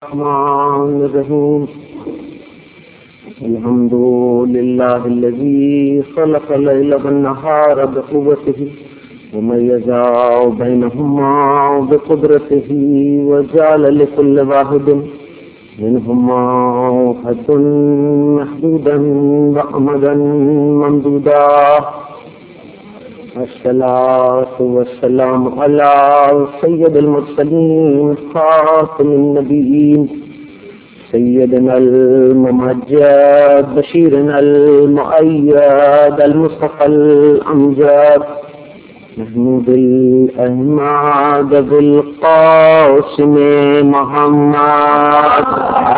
الرحمن الرحيم الحمد لله الذي خلق الليل والنهار بقوته وميز بينهما بقدرته وجعل لكل واحد منهما حدا محدودا وأمدا ممدودا. الصلاة والسلام على سيد المرسلين خاتم النبيين سيدنا الممجد بشيرنا المؤيد المصطفى الأمجد محمود الأحمد بالقاسم محمد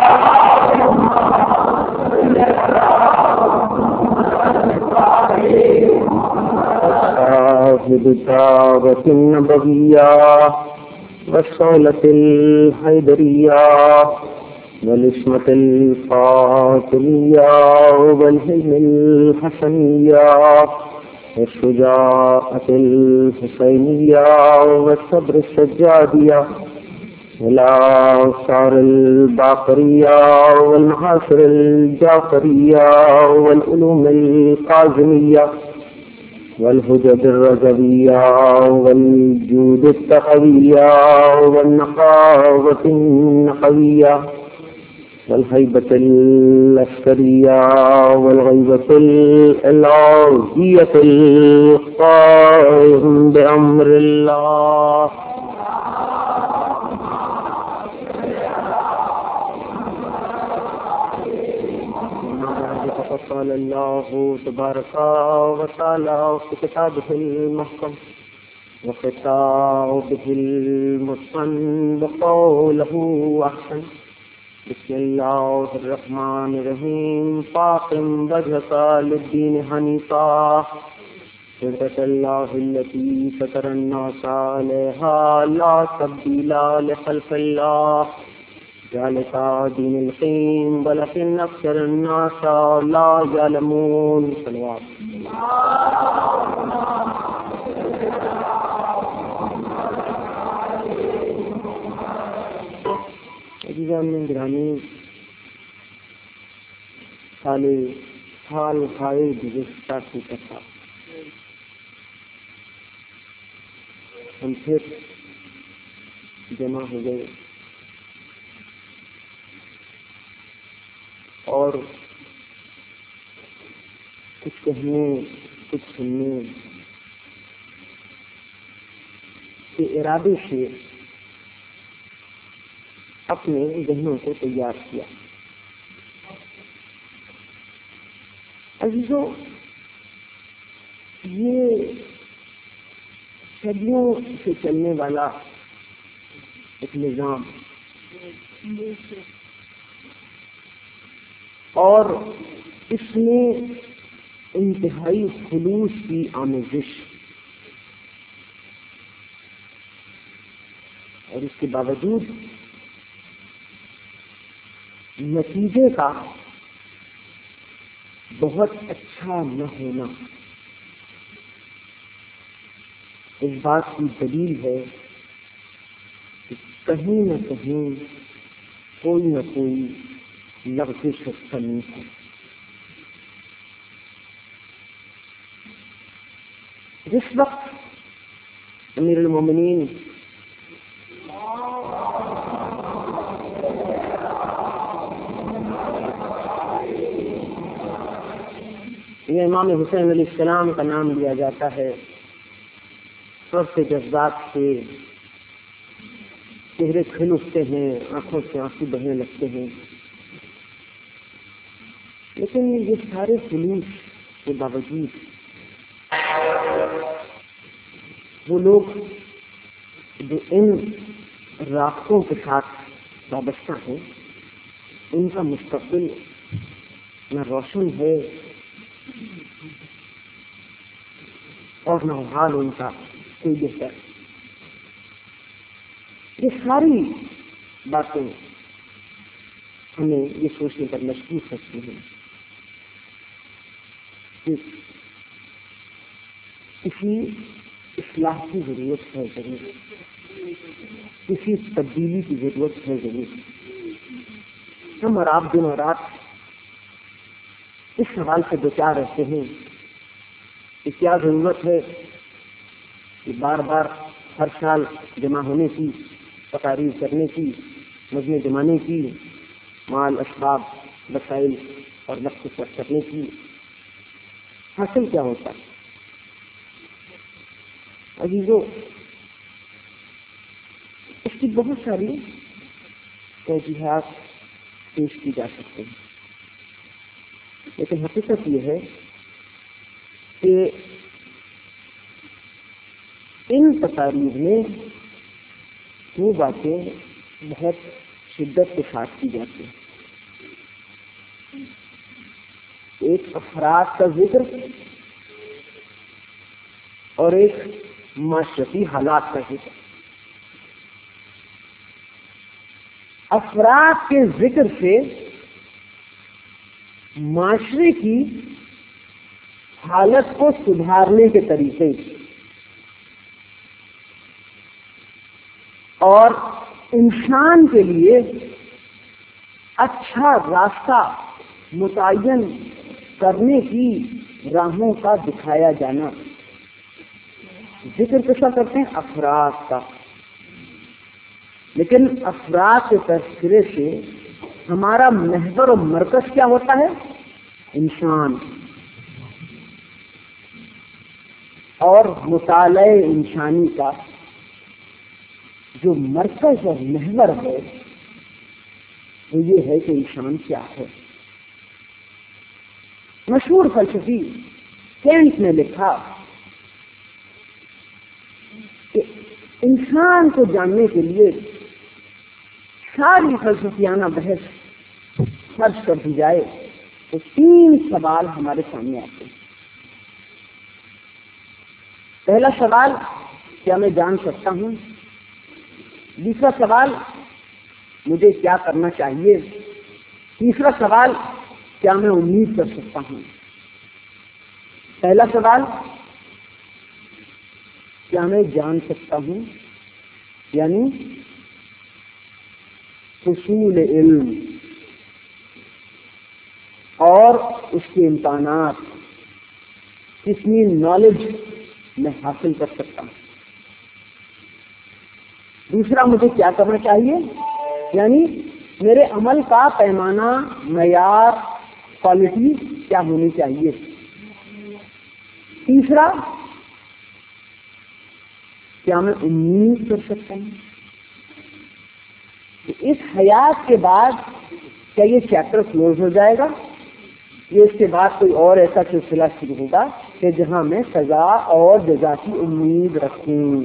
بدعوة النبوية والصولة الحيدرية والإسمة الفاطمية والحلم الحسنية والشجاعة الحسينية والصبر السجادية والآثار الباقرية والمحاصر الجعفرية والعلوم القازمية والحجج الرضوية والجود التقوية والنقاوة النقوية والهيبة العسكرية والغيبة الإلهية القائم بأمر الله. قال الله تبارك وتعالى في كتابه المحكم وخطابه المتقن وقوله أحسن. بسم الله الرحمن الرحيم فاقم وجهك للدين حنيفا فطرة الله التي فطر الناس عليها لا تبديل لخلق الله ذلك دين القيم ولكن أكثر الناس لا يعلمون. صلوات عزیزان من گرامی، حال خائے گزشتہ کی طرح ہم پھر جمع ہو گئے اور کچھ کہنے کچھ سننے کے ارادے سے اپنے ذہنوں کو تیار کیا. عزیزوں، یہ صدیوں سے چلنے والا ایک نظام اور اس میں انتہائی خلوص کی آمیزش اور اس کے باوجود نتیجے کا بہت اچھا نہ ہونا اس بات کی دلیل ہے کہ کہیں نہ کہیں کوئی نہ کوئی لغزش و کمی ہے. جس وقت امیر المومنین یہ امام حسین علیہ السلام کا نام لیا جاتا ہے، سب سے جذبات سے چہرے کھل اٹھتے ہیں، آنکھوں سے آنسو بہنے لگتے ہیں. لیکن یہ سارے خلوص کے باوجود وہ لوگ جو ان راستوں کے ساتھ وابستہ ہیں ان کا مستقبل نہ روشن ہے اور نہ حال ان کا کوئی بہتر. یہ ساری باتیں ہمیں یہ سوچنے پر مجبور کرتی ہیں کہ کسی اصلاح کی ضرورت ہے ضرور، کسی تبدیلی کی ضرورت ہے ضرور. ہم اور آپ دن اور رات اس سوال سے دوچار رہتے ہیں کہ کیا ضرورت ہے کہ بار بار ہر سال جمع ہونے کی، تقاریر کرنے کی، مجمع جمانے کی، مال اسباب وسائل اور وقت خرچ کرنے کی، حاصل کیا ہوتا ہے؟ عزیزو، اس کی بہت ساری توجیحات پیش کی جا سکتے ہیں، لیکن حقیقت یہ ہے کہ ان تقاریر میں وہ باتیں بہت شدت کے ساتھ کی جاتی ہیں۔ ایک افراد کا ذکر اور ایک معاشرتی حالات کا ذکر۔ افراد کے ذکر سے معاشرے کی حالت کو سدھارنے کے طریقے اور انسان کے لیے اچھا راستہ متعین کرنے کی راہوں کا دکھایا جانا۔ ذکر کیسا کرتے ہیں؟ افراد کا، لیکن افراد کے تذکرے سے ہمارا محور و مرکز کیا ہوتا ہے؟ انسان، اور مطالعہ انسانی کا جو مرکز اور محور ہے وہ یہ ہے کہ انسان کیا ہے۔ مشہور فلسفی کینٹ نے لکھا کہ انسان کو جاننے کے لیے ساری فلسفیانہ بحث خرچ کر دی جائے تو 3 سوال ہمارے سامنے آتے ہیں۔ پہلا سوال، کیا میں جان سکتا ہوں؟ دوسرا سوال، مجھے کیا کرنا چاہیے؟ تیسرا سوال، کیا میں امید کر سکتا ہوں؟ پہلا سوال، کیا میں جان سکتا ہوں، یعنی حصول علم اور اس کے امکانات، کتنی نالج میں حاصل کر سکتا ہوں۔ دوسرا، مجھے کیا کرنا چاہیے، یعنی میرے عمل کا پیمانہ، معیار، کوالٹی کیا ہونی چاہیے۔ تیسرا، کیا میں امید کر سکتا ہوں کہ اس حیات کے بعد کیا یہ چیپٹر کلوز ہو جائے گا، یہ اس کے بعد کوئی اور ایسا سلسلہ شروع ہوگا کہ جہاں میں سزا اور جزا کی امید رکھوں۔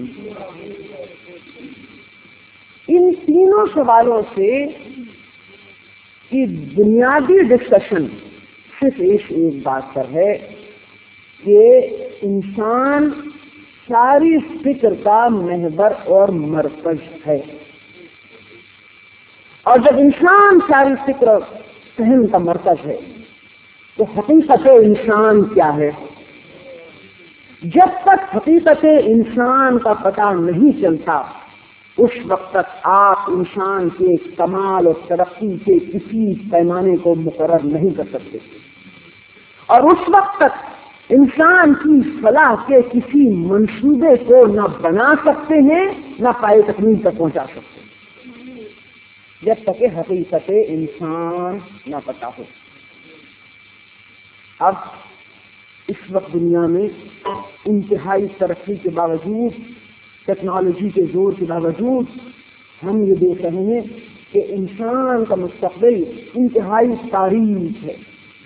ان تینوں سوالوں سے کی بنیادی ڈسکشن صرف ایک بات پر ہے کہ انسان ساری فکر کا محور اور مرکز ہے، اور جب انسان ساری فکر اور ذہن کا مرکز ہے تو حقیقت انسان کیا ہے؟ جب تک حقیقت انسان کا پتہ نہیں چلتا اس وقت تک آپ انسان کے کمال اور ترقی کے کسی پیمانے کو مقرر نہیں کر سکتے، اور اس وقت تک انسان کی فلاح کے کسی منصوبے کو نہ بنا سکتے ہیں نہ پائے تکمیل تک پہنچا سکتے ہیں، جب تک کہ حقیقت انسان نہ پتہ ہو۔ اب اس وقت دنیا میں انتہائی ترقی کے باوجود، ٹیکنالوجی کے زور کے باوجود، ہم یہ دیکھ رہے ہیں کہ انسان کا مستقبل انتہائی تاریک ہے۔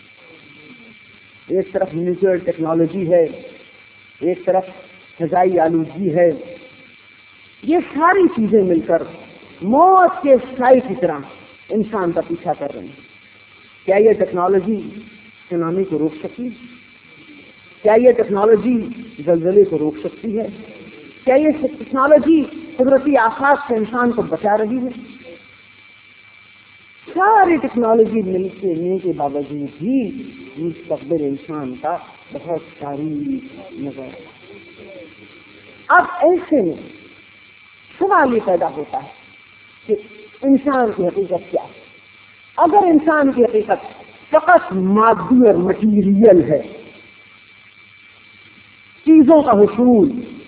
ایک طرف نیوکلیئر ٹیکنالوجی ہے، ایک طرف فضائی آلودگی ہے، یہ ساری چیزیں مل کر موت کے سائے کی طرح انسان کا پیچھا کر رہے ہیں۔ کیا یہ ٹیکنالوجی سونامی کو روک سکتی؟ کیا یہ ٹیکنالوجی زلزلے کو روک سکتی ہے؟ کیا یہ ٹیکنالوجی قدرتی آفات سے انسان کو بچا رہی ہے؟ ساری ٹیکنالوجی ملنے کے باوجود بھی مستقبل انسان کا بہت تاریک نظر ہے۔ اب ایسے میں سوال یہ پیدا ہوتا ہے کہ انسان کی حقیقت کیا ہے؟ اگر انسان کی حقیقت فقط مادی اور مٹیریل ہے، چیزوں کا حصول،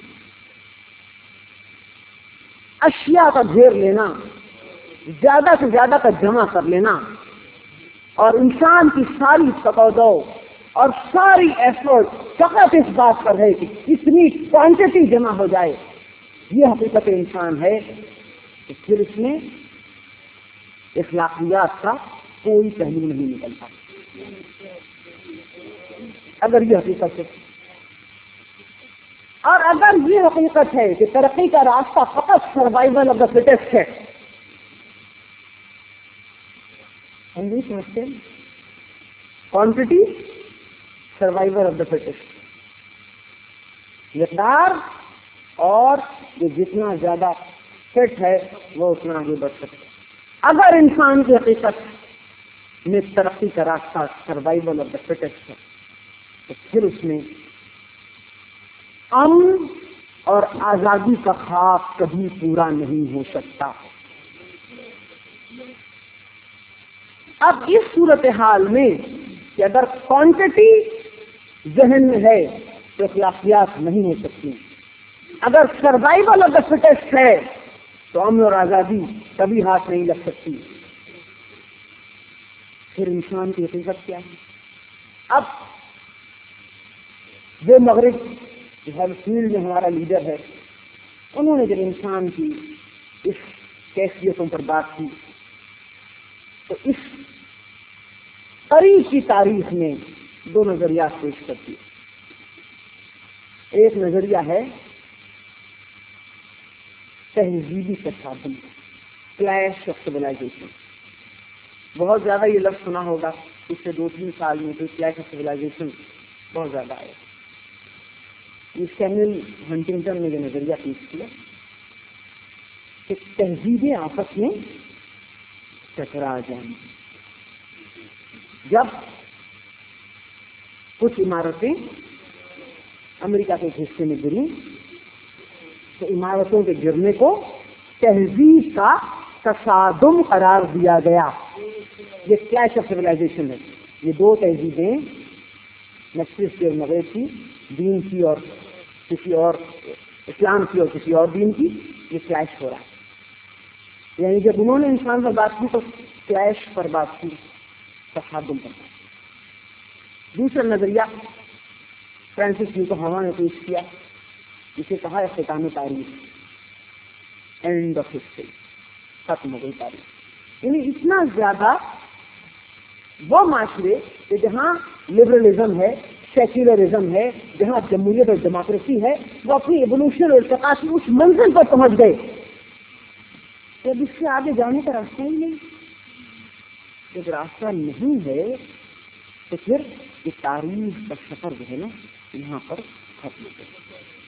اشیاء کا گھیر لینا، زیادہ سے زیادہ کا جمع کر لینا، اور انسان کی ساری تقاضا اور ساری ایفرٹ فقط اس بات پر ہے کہ اتنی کوانٹٹی جمع ہو جائے، یہ حقیقت انسان ہے، تو پھر اس میں اخلاقیات کا کوئی پہلو نہیں نکلتا۔ اگر یہ حقیقت ہے، اور اگر یہ حقیقت ہے کہ ترقی کا راستہ فقط سروائیول آف دا فٹیسٹ ہے، ہم نہیں سمجھتے quantity survival of the fittest, مقدار اور جو جتنا زیادہ فٹ ہے وہ اتنا آگے بڑھ سکتا ہے۔ اگر انسان کی حقیقت میں ترقی کا راستہ سروائیول آف دا فٹیسٹ ہے، تو پھر اس میں امن اور آزادی کا خواب کبھی پورا نہیں ہو سکتا۔ اب اس صورتحال میں کہ اگر کوانٹٹی ذہن میں ہے تو اخلاقیات نہیں ہو سکتی، اگر سروائیول آف دا فٹیسٹ ہے تو امن اور آزادی کبھی ہاتھ نہیں لگ سکتی۔ پھر انسان کی حقیقت کیا ہے؟ اب جو مغرب ہر فیلڈ میں ہمارا لیڈر ہے، انہوں نے جب انسان کی اس کیفیتوں پر بات کی تو اس قریب کی تاریخ میں دو نظریات پیش کرتی ہے۔ ایک نظریہ ہے تہذیبی تصادم، کلیش آف سویلائزیشن۔ بہت زیادہ یہ لفظ سنا ہوگا، پچھلے 2-3 سال میں تو کلیش آف سویلائزیشن بہت زیادہ آیا۔ یہ سیموئل ہنٹنگٹن نے یہ نظریہ پیش کیا کہ تہذیبیں آپس میں ٹکرا جائیں۔ جب کچھ عمارتیں امریکہ کے ایک حصے میں گریں تو عمارتوں کے گرنے کو تہذیب کا تصادم قرار دیا گیا۔ یہ کلیش آف سویلائزیشن ہے۔ یہ دو تہذیبیں، مشرق کی اور مغرب کی، دین کی اور کسی اور، اسلام کی اور کسی اور دین کی، یہ کلیش ہو رہا ہے۔ یعنی جب انہوں نے انسان پر بات کی تو کلیش پر بات کی، تصادم پر بات کی۔ دوسرا نظریہ فرانسس نیوٹن نے پیش کیا، جسے کہا اختتام تاریخ، اینڈ آف ہسٹری، ختم ہو گئی تاریخ۔ یعنی اتنا زیادہ وہ معاشرے کہ جہاں لبرلزم ہے، سیکولرزم ہے، جہاں جمہوریت اور ڈیموکریسی ہے، وہ اپنی ایوولوشن اور ارتقاء کی اس منزل پر پہنچ گئے کہ اب اس سے آگے جانے کا راستہ ہی نہیں۔ جب راستہ نہیں ہے تو پھر یہ تاریخ کا سفر جو ہے نا یہاں پر ختم ہو گیا۔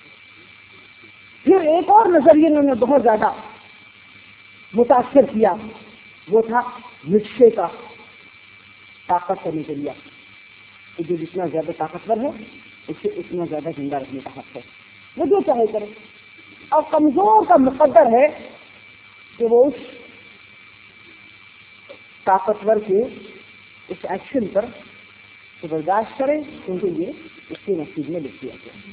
پھر ایک اور نظریے انہوں نے بہت زیادہ متاثر کیا، وہ تھا نشے کا طاقت کا نظریہ، کہ جو جتنا زیادہ طاقتور ہے اسے اتنا زیادہ زندہ رکھنے کا حق ہے، وہ جو چاہے کرے۔ اور کمزور کا مقدر ہے کہ وہ اس طاقتور کے اس ایکشن پر برداشت کرے، کیونکہ یہ اس کے نصیب میں لکھ دیا گیا۔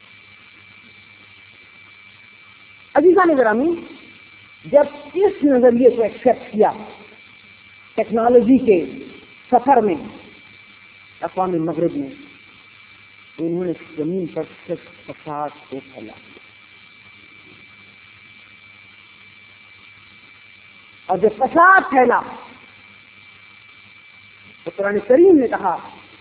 عزیزان گرامی، جب اس نظریے کو ایکسپٹ کیا ٹیکنالوجی کے سفر میں اقوام مغرب میں، تو انہوں نے زمین پر صرف فساد کو پھیلا دیا۔ اور جب فساد پھیلا تو قرآن کریم نے کہا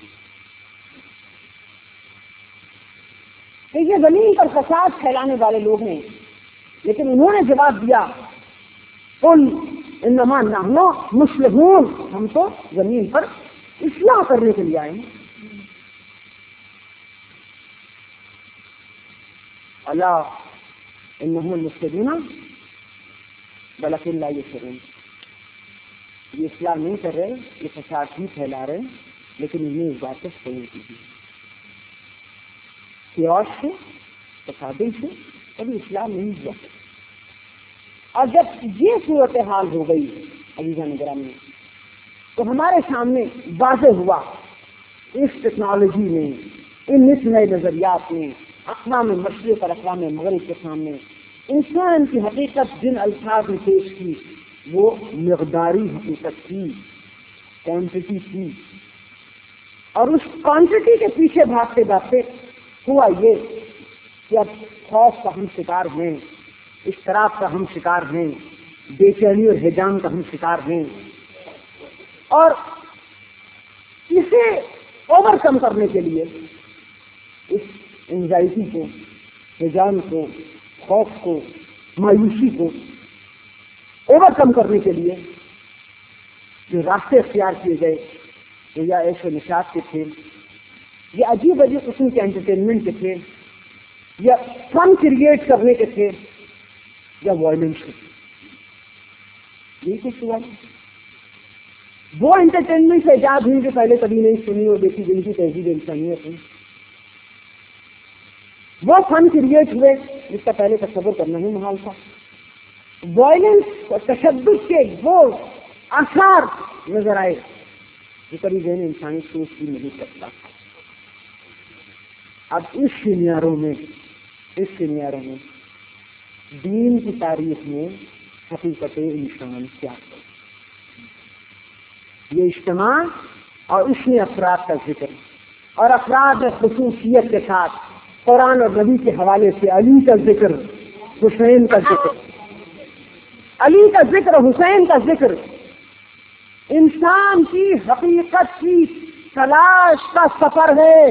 کہ یہ زمین پر فساد پھیلانے والے لوگ ہیں، لیکن انہوں نے جواب دیا قل انما نحن مصلحون، ہم تو زمین پر اصلاح کرنے کے لیے آئے ہیں۔ الا انهم المفسدون ولكن لا يشعرون، یہ اصلاح نہیں کر رہے، یہ فساد ہی پھیلا رہے ہیں، لیکن انہیں اس بات کو سمجھ نہیں۔ سیاش سے، تصادم سے کبھی اصلاح نہیں ہوا۔ اور جب یہ صورتحال ہو گئی عزیزان گرامی، تو ہمارے سامنے واضح ہوا اس ٹیکنالوجی میں، ان نئے نظریات میں، اقوام مشرق اور اقوام مغرب کے سامنے انسان کی حقیقت جن الفاظ میں پیش کی وہ مقداری حقیقت تھی، کوانٹٹی تھی، اور اس کوانٹٹی کے پیچھے بھاگتے بھاگتے ہوا یہ کہ اب خوف کا ہم شکار ہیں، اضطراب کا ہم شکار ہیں، بے چینی اور ہیجان کا ہم شکار ہیں، اور اسے اوور کم کرنے کے لیے اس انزائٹی کو، ہیجان کو، خوف کو، مایوسی کو اوور کم کرنے کے لیے جو راستے اختیار کیے گئے یا ایسے نشاط کے تھے، یا عجیب عجیب قسم کے انٹرٹینمنٹ کے تھے، یا فن کریٹ کرنے کے تھے، یا وائلنس کے تھے، یہی کچھ ہوا۔ وہ انٹرٹینمنٹ سے ایجاد ہوئی جو پہلے کبھی نہیں سنی اور دیکھی گئی تھی تہذیب انسانیت میں، وہ فن کریٹ ہوئے جس کا پہلے تصور کرنا ہی محال تھا، وائلنس اور تشدد کے وہ آثار نظر آئے جو کبھی ذہن انسانی سوچ بھی نہیں کرتا۔ اب اس سینیاروں میں دین کی تاریخ میں حقیقت انسان کیا ہے؟ یہ اجتماع اور اس میں افراد کا ذکر، اور افراد خصوصیت کے ساتھ قرآن اور نبی کے حوالے سے علی کا ذکر، حسین کا ذکر، علی کا ذکر، حسین کا ذکر، انسان کی حقیقت کی تلاش کا سفر ہے۔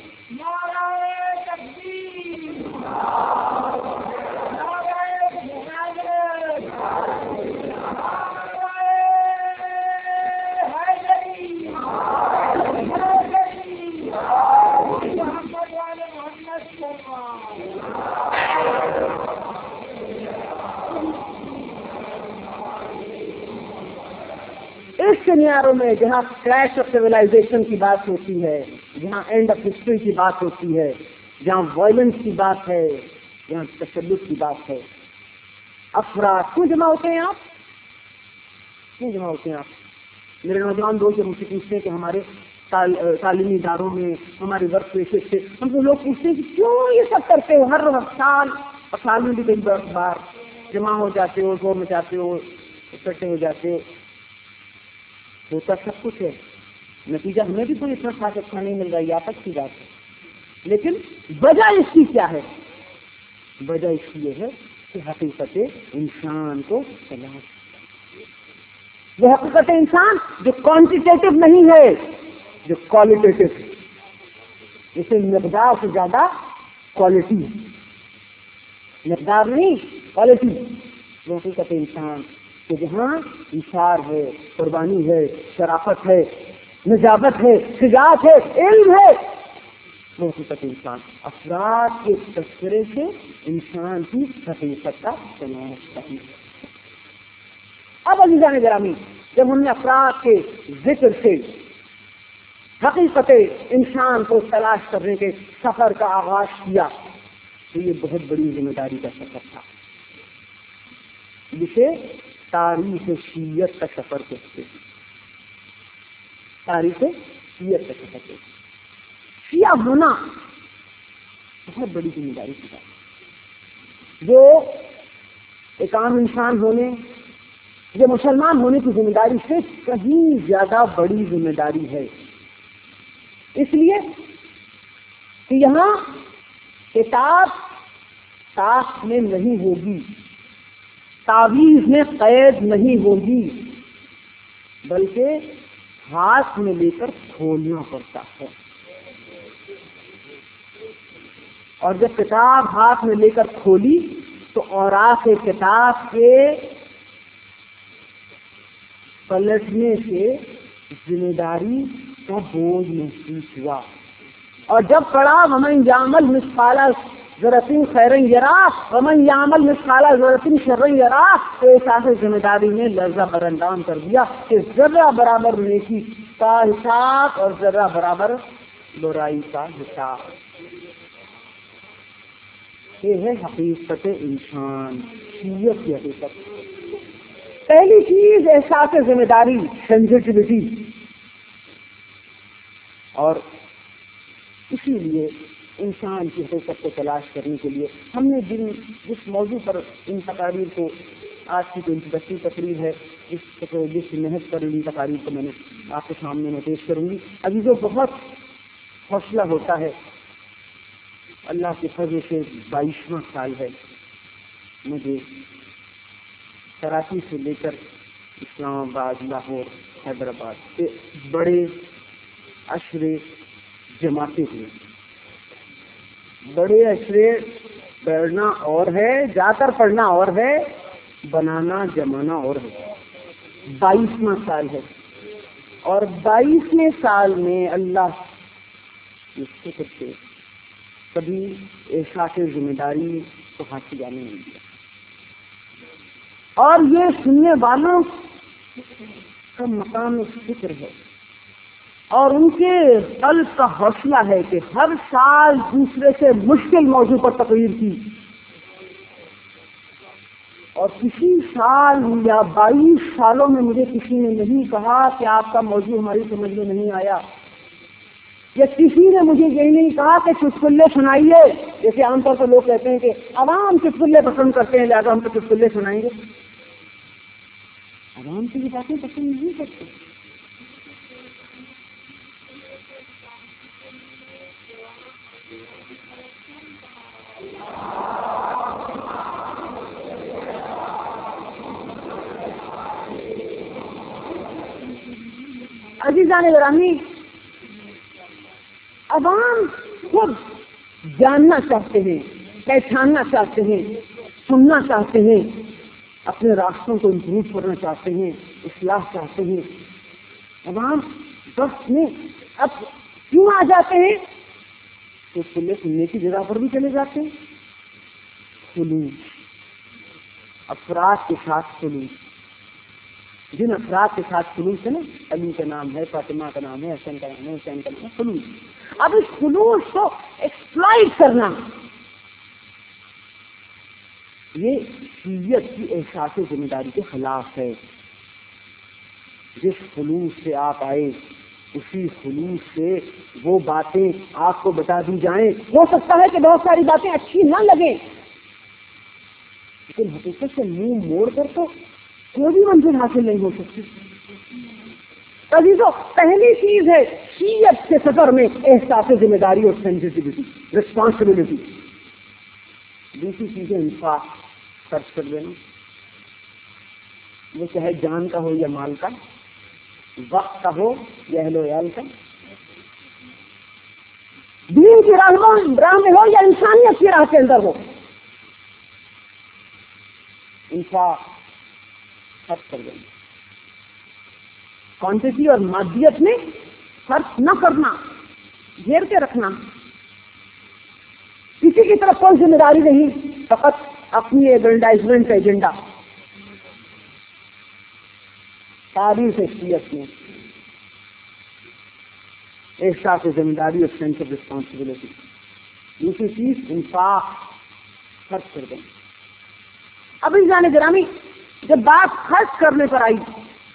اس سینیاروں میں جہاں کریش آف سیولائزیشن کی بات ہوتی ہے، جہاں اینڈ آف ہسٹری کی بات ہوتی ہے، جہاں وائلنس کی بات ہے، جہاں تشدد کی بات ہے، افراد کیوں جمع ہوتے ہیں آپ؟ میرے نوجوان دوست جب مجھ سے پوچھتے ہیں کہ ہمارے تعلیمی اداروں میں، ہمارے ورک پلیسز سے ہم کو لوگ پوچھتے ہیں کہ کیوں یہ سب کرتے ہو، ہر سال اور سال میں بھی کئی بار جمع ہو جاتے ہو، شور مچاتے ہو، اکٹھے ہو جاتے ہو، ہوتا سب کچھ ہے، نتیجہ ہمیں بھی کوئی اتنا خاص اچھا نہیں مل رہا، یہ آپس کی بات ہے، لیکن وجہ اس کی کیا ہے؟ وجہ اس کی یہ ہے کہ حقیقت انسان کو تلاش، وہ حقیقت انسان جو کوانٹیٹیو نہیں ہے، جو کوالٹیٹیو ہے، جسے مقدار سے زیادہ کوالٹی، مقدار نہیں کوالٹی، وہ حقیقت انسان کہ جہاں ایثار ہے، قربانی ہے، شرافت ہے، نجابت ہے، شجاعت ہے، علم ہے، وہ حقیقت انسان۔ افراد کے تذکرے سے انسان کی حقیقت کا تلاش کرنا۔ اب عزیزان گرامی، جب ہم نے افراد کے ذکر سے حقیقت انسان کو تلاش کرنے کے سفر کا آغاز کیا تو یہ بہت بڑی ذمہ داری کا سفر تھا، جسے تاریخ شیعت کا سفر کہتے ہیں۔ تاریخ شیعت کا سفر کہتے ہیں۔ شیعہ ہونا بہت بڑی ذمہ داری کی بات ہے، جو ایک عام انسان ہونے، یہ مسلمان ہونے کی ذمہ داری سے کہیں زیادہ بڑی ذمہ داری ہے، اس لیے کہ یہاں کتاب ساتھ میں نہیں ہوگی، تعویذ میں قید نہیں ہوگی، بلکہ ہاتھ میں لے کر کھولنا پڑتا ہے، اور جب کتاب ہاتھ میں لے کر کھولی تو اوراق کتاب کے پلٹنے سے ذمہ داری کا بوجھ محسوس ہوا، اور جب پڑھا ومن یعمل مثقال ذرۃ خیرا یرہ ومن یعمل مثقال ذرۃ شرا یرہ، تو احساس ذمہ داری نے لرزہ برندام کر دیا کہ ذرہ برابر نیکی کا حساب اور ذرہ برابر برائی کا حساب۔ یہ ہے حقیقت انسان، شیعت کی حقیقت۔ پہلی چیز احساس ذمہ داری، سینسٹیوٹی، اور اسی لیے انسان کی حقیقت کو تلاش کرنے کے لیے ہم نے جس موضوع پر ان تقاریر کو، آج کی جو انتدستی تقریر ہے، جس محض پر ان تقاریر کو میں نے آپ کے سامنے میں پیش کروں گی، ابھی جو بہت حوصلہ ہوتا ہے، اللہ کے فضل سے 22واں سال ہے مجھے کراچی سے لے کر اسلام آباد، لاہور، حیدرآباد کے بڑے اشرے جماتے ہوئے، بڑے اشرے پڑھنا اور ہے، جا کر پڑھنا اور ہے، بنانا جمانا اور ہے۔ 22واں سال ہے، اور 22ویں سال میں اللہ کے شکر سے کبھی احساس ذمہ داری کو ہاتھ جانے نہیں دیا، اور یہ سننے والوں کا مقام فکر ہے اور ان کے قلب کا حوصلہ ہے کہ ہر سال دوسرے سے مشکل موضوع پر تقریر کی، اور کسی سال یا 22 سالوں میں مجھے کسی نے نہیں کہا کہ آپ کا موضوع ہماری سمجھ میں نہیں آیا، یا کسی نے مجھے یہ نہیں کہا کہ چٹکلے سنائیے، جیسے عام طور پر لوگ کہتے ہیں کہ عوام چٹکلے پسند کرتے ہیں لہٰذا ہم تو چٹکلے سنائیں گے۔ عوام کی یہ باتیں پسند نہیں کرتے۔ عزیزان گرامی، عوام خود جاننا چاہتے ہیں، پہچاننا چاہتے ہیں، سننا چاہتے ہیں، اپنے راستوں کو امپروو کرنا چاہتے ہیں، اصلاح چاہتے ہیں۔ عوام وقت میں اب کیوں آ جاتے ہیں؟ تو سننے کی جگہ پر بھی چلے جاتے ہیں۔ سلوک، افراد کے ساتھ سلوک، جن افراد کے ساتھ سلوک ہے نا، علی کا نام ہے، فاطمہ کا نام ہے، حسن کا نام ہے، حسین کا نام ہے، سلوک۔ اب اس سلوک کو ایکسپلائٹ کرنا، یہ شیعت کی احساس ذمہ داری کے خلاف ہے۔ جس خلوص سے آپ آئے اسی خلوص سے وہ باتیں آپ کو بتا دی جائیں۔ ہو سکتا ہے کہ بہت ساری باتیں اچھی نہ لگیں، لیکن حقیقت سے منہ موڑ کر تو کوئی بھی منزل حاصل نہیں ہو سکتی۔ عزیزو، پہلی چیز ہے شیعت کے سفر میں احساس ذمہ داری اور سینسٹیوٹی، ریسپانسبلٹی۔ دوسری چیز ہے انفاق، خرچ کر دینا، وہ چاہے جان کا ہو یا مال کا، وقت کا ہو یا اہل و عیال کا، دین کی راہ میں ہو یا انسانیت کی راہ کے اندر ہو۔ انفاق، خرچ کر دینا، کوانٹٹی اور مادیت میں خرچ نہ کرنا، گھیر کے رکھنا، کسی کی طرف کوئی ذمہ داری نہیں، فقط اپنی ایگرینڈائزمنٹ کا ایجنڈا۔ تاریخ شیعت میں احساس ذمہ داری اور سینس آف ریسپانسبلٹی۔ دوسری چیز انفاق، خرچ کر دینا۔ اب عزیزان گرامی، جب بات خرچ کرنے پر آئی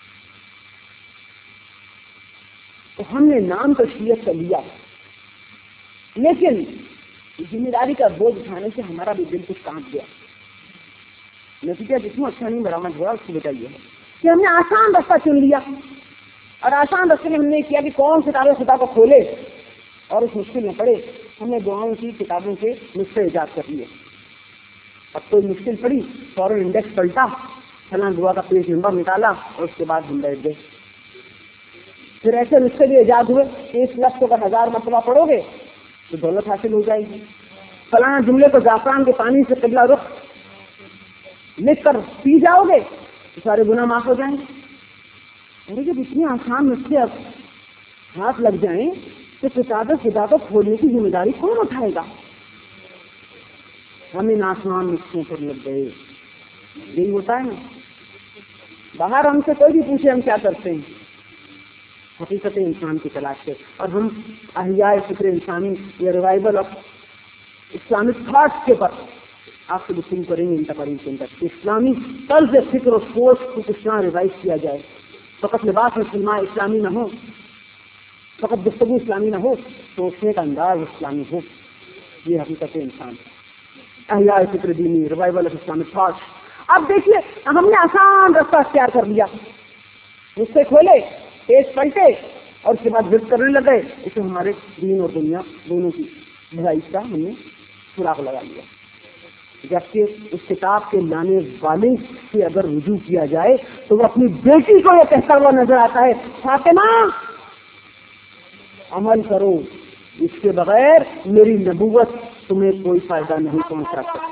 تو ہم نے نام تو شیعت کا لیا، لیکن ذمہ داری کا بوجھ اٹھانے سے ہمارا بھی دل کچھ کانپ گیا۔ نتیجہ جتنا اچھا نہیں برآمد ہوا، اس کی وجہ یہ ہے کہ ہم نے آسان راستہ چن لیا، اور آسان راستے میں ہم نے کیا کہ کون کتابیں خدا کو کھولے اور اس مشکل میں پڑے۔ ہم نے دعاؤں کی کتابوں کے نسخے ایجاد کر لیے۔ اب کوئی مشکل پڑی، فوراً انڈیکس پلٹا، فلاں دعا کا پیج نمبر نکالا، اور اس کے بعد ہم بیٹھ گئے۔ پھر ایسے نسخے بھی ایجاد ہوئے کہ اس لفظ کو اگر 1000 مرتبہ پڑھو گے تو دولت حاصل ہو جائے گی، فلاں جملے کو زعفران کے پانی سے قبلہ رخ لکھ کر پی جاؤ گے تو سارے گناہ معاف ہو جائیں گے۔ ارے جب اتنے آسان نسخے اب ہاتھ لگ جائیں تو کتاب خدا کو کھولنے کی ذمہ داری کون اٹھائے گا؟ ہم ان آسان نسخوں پر لگ گئے۔ یہی ہوتا ہے نا، باہر ہم سے کوئی بھی پوچھے ہم کیا کرتے ہیں، حقیقت انسان کی تلاش ہے، اور ہم احیاء فکر انسانی یا ریوائول آف اسلامک تھاٹس کے پر آپ سے گفتگو کریں گے ان تقاریر کے اندر. اسلامی طرز فکر و سوچ کو کس طرح ریوائز کیا جائے. فقط لباس میں سلما اسلامی نہ ہو, فقط گفتگو اسلامی نہ ہو, سوچنے کا انداز اسلامی ہو. یہ حقیقت انسان. احیاء فکر دینی, ریوائول آف اسلامک تھاٹ. اب دیکھیے ہم نے آسان رستہ اختیار کر لیا, اس سے کھولے, پیج پلٹے اور اس کے بعد ضد کرنے لگے. اسے ہمارے دین اور دنیا دونوں کی بھلائی کا ہم نے سراغ لگا لیا. جبکہ اس کتاب کے لانے والے سے اگر رجوع کیا جائے تو وہ اپنی بیٹی کو یہ کہتا ہوا نظر آتا ہے, فاطمہ عمل کرو, اس کے بغیر میری نبوت تمہیں کوئی فائدہ نہیں پہنچا سکتی.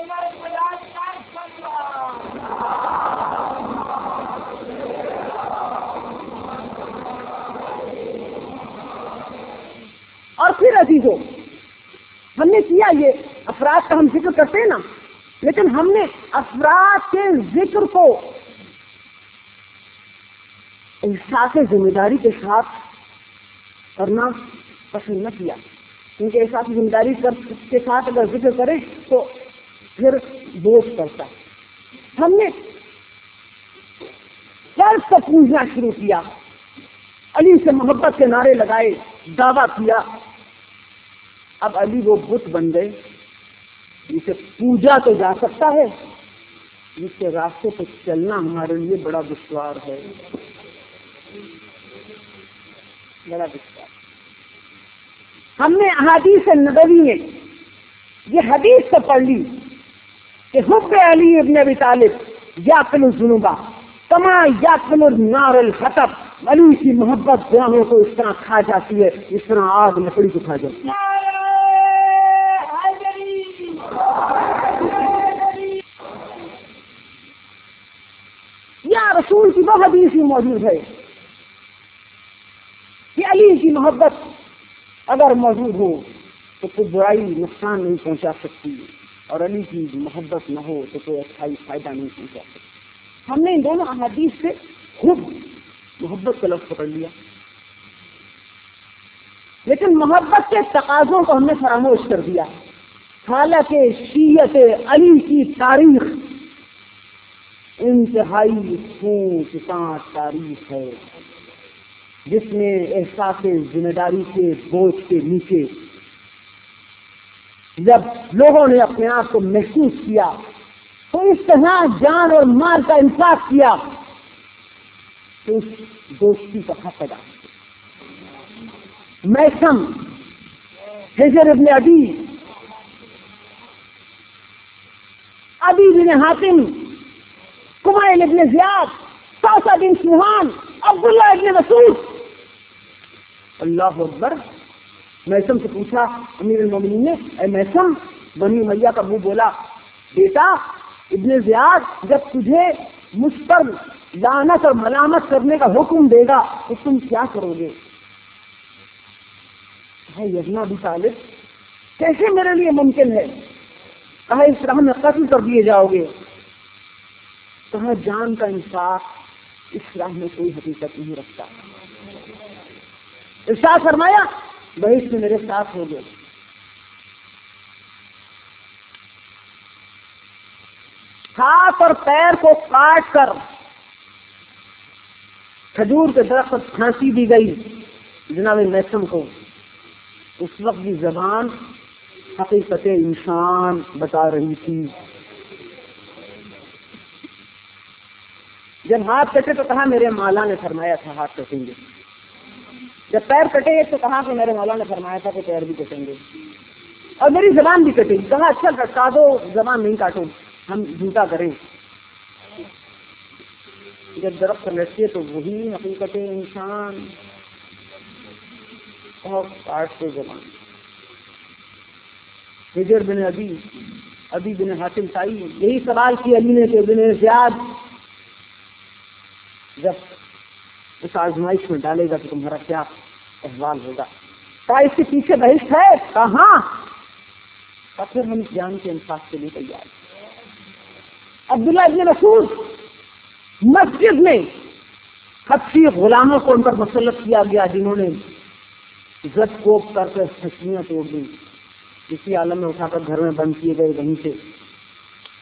اور پھر عزیزوں, ہم نے کیا یہ افراد کا ہم ذکر کرتے ہیں نا, لیکن ہم نے افراد کے ذکر کو احساس ذمہ داری کے ساتھ کرنا پسند نہ کیا, کیونکہ احساس ذمہ داری کے ساتھ اگر ذکر کریں تو پھر بوجھ پڑتا ہے. ہم نے فرض کو پوجنا شروع کیا, علی سے محبت کے نعرے لگائے, دعویٰ کیا. اب علی وہ بت بن گئے جسے پوجا تو جا سکتا ہے, جس کے راستے پہ چلنا ہمارے لیے بڑا دشوار ہے, بڑا دشوار. ہم نے احادیث نبوی میں یہ حدیث تو پڑھ لی کہ حب علی ابن ابی طالب یاقل الذنوب کما یاقل النار الحطب. علی کی محبت گناہوں کو اس طرح کھا جاتی ہے اس طرح آگ لکڑی کو کھا جاتی ہے. یا رسول کی وہ حدیث ہی موجود ہے کہ علی کی محبت اگر موجود ہو تو کوئی برائی نقصان نہیں پہنچا سکتی, اور علی کی محبت نہ ہو تو کوئی اچھائی فائدہ نہیں پہنچا سکتی. ہم نے ان دونوں احادیث سے خود محبت کا لفظ پکڑ لیا, لیکن محبت کے تقاضوں کو ہم نے فراموش کر دیا. حالانکہ شیعت علی کی تاریخ انتہائی خونچ تاریخ ہے, جس میں احساس ذمہ داری کے بوجھ کے نیچے جب لوگوں نے اپنے آپ کو محسوس کیا تو اس طرح جان اور مال کا انفاق کیا تو اس دوستی کا حق ادا. میثم, حجر ابن ابی بن حاتم, کمائل ابن زیاد, صعصع بن سوحان, عبداللہ ابن مسعود. اللہ اکبر. میثم سے پوچھا امیر المومنین نے, اے میثم, بنی امیہ کا منہ بولا, بیٹا ابن زیاد جب تجھے مجھ پر لعنت اور ملامت کرنے کا حکم دے گا تو تم کیا کرو گے؟ یزنا ابی طالب, کیسے میرے لیے ممکن ہے؟ کہا اس راہ میں قتل کر دیے جاؤ گے. کہا جان کا انصاف اس راہ میں کوئی حقیقت نہیں رکھتا. ارشاد فرمایا بہشت میں میرے ساتھ ہو گئے. ہاتھ اور پیر کو کاٹ کر کھجور کے درخت پر پھانسی دی گئی جناب میثم کو. اس وقت کی زبان حقیقت انسان بتا رہی تھی. جب ہاتھ کٹے تو کہا میرے مولا نے فرمایا تھا ہاتھ کٹیں گے. جب پیر کٹے تو کہا کہ میرے مولا نے فرمایا تھا کہ پیر بھی کٹیں گے, اور میری زبان بھی کٹے گی. کہا اچھا کٹا دو, زبان نہیں کاٹو, ہم جھوٹا کریں. جب درخت پر لٹکے تو وہی حقیقت انسان, اور کاٹتے زبان. حجر بن ابی بن حاتم تائی یہی سوال کی علی نے کہ بن زیاد جب اس آزمائش میں ڈالے گا تو تمہارا کیا احوال ہوگا؟ کہا اس کے پیچھے بہشت ہے. کہاں؟ اور پھر ہم جان کے انصاف کے لیے تیار. عبداللہ ابن مسعود, مسجد میں حبشی غلاموں کو ان پر مسلط کیا گیا جنہوں نے زد کوپ کر کے ہڈیاں توڑ دی. اسی عالم میں اٹھا کر گھر میں بند کیے گئے. وہیں سے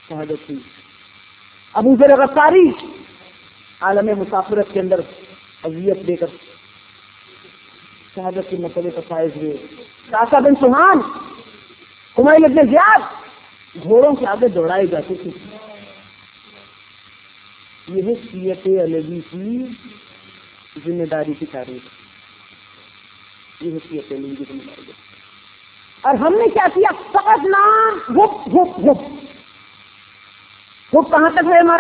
شہادت ہوئی. ابو ذر غفاری عالم مسافرت کے اندر اذیت دے کر شہادت کے مرتبے پر فائز ہوئے. کاسا بن سہان حمیل ابن زیاد گھوڑوں کے آگے دوڑائے جاتے تھے. یہ سیرت علوی کی ذمہ داری کی تعریف. یہ سیرت علوی کی ذمہ داری. اور ہم نے کیا کیا؟ فقط نام ہپ ہپ ہپ ہپ. کہاں تک ہے ہمارا؟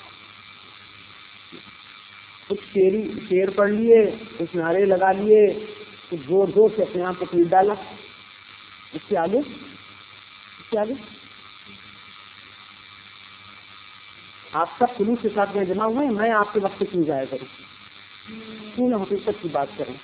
کچھ شیر پڑھ لیے، کچھ نعرے لگا لیے، کچھ زور زور سے اپنے آپ کو پیٹ ڈالا. اس سے آگے آپ سب خلوص کے ساتھ میں جمع ہوئے. میں آپ کے وقت کیوں ضائع کروں؟ کیوں نہ حقیقت کی بات کریں؟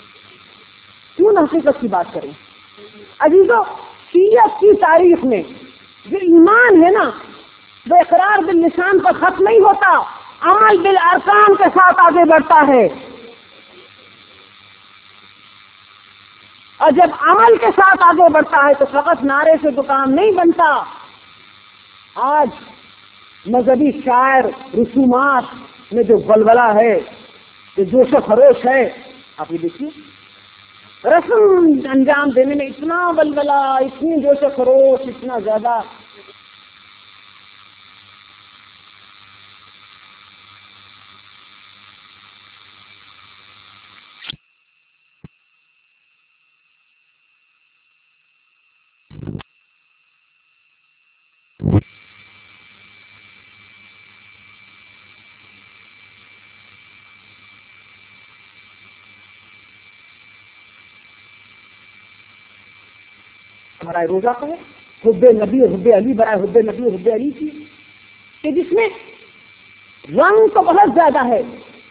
عزیزو، شیعت کی تاریخ میں جو ایمان ہے نا، وہ اقرار باللسان پر ختم نہیں ہوتا، عمل بالارکان کے ساتھ آگے بڑھتا ہے. اور جب عمل کے ساتھ آگے بڑھتا ہے تو فقط نعرے سے تو کام نہیں بنتا. آج مذہبی شاعر رسومات میں جو بلبلہ ہے، جو جوش و خروش ہے، آپ یہ دیکھیے رسم انجام دینے میں اتنا بلبلہ، اتنی جوش و خروش، اتنا زیادہ. برائے روزہ کو ہے حب نبی اور حب علی، برائے حب نبی اور حب علی کی، کہ جس میں رنگ تو بہت زیادہ ہے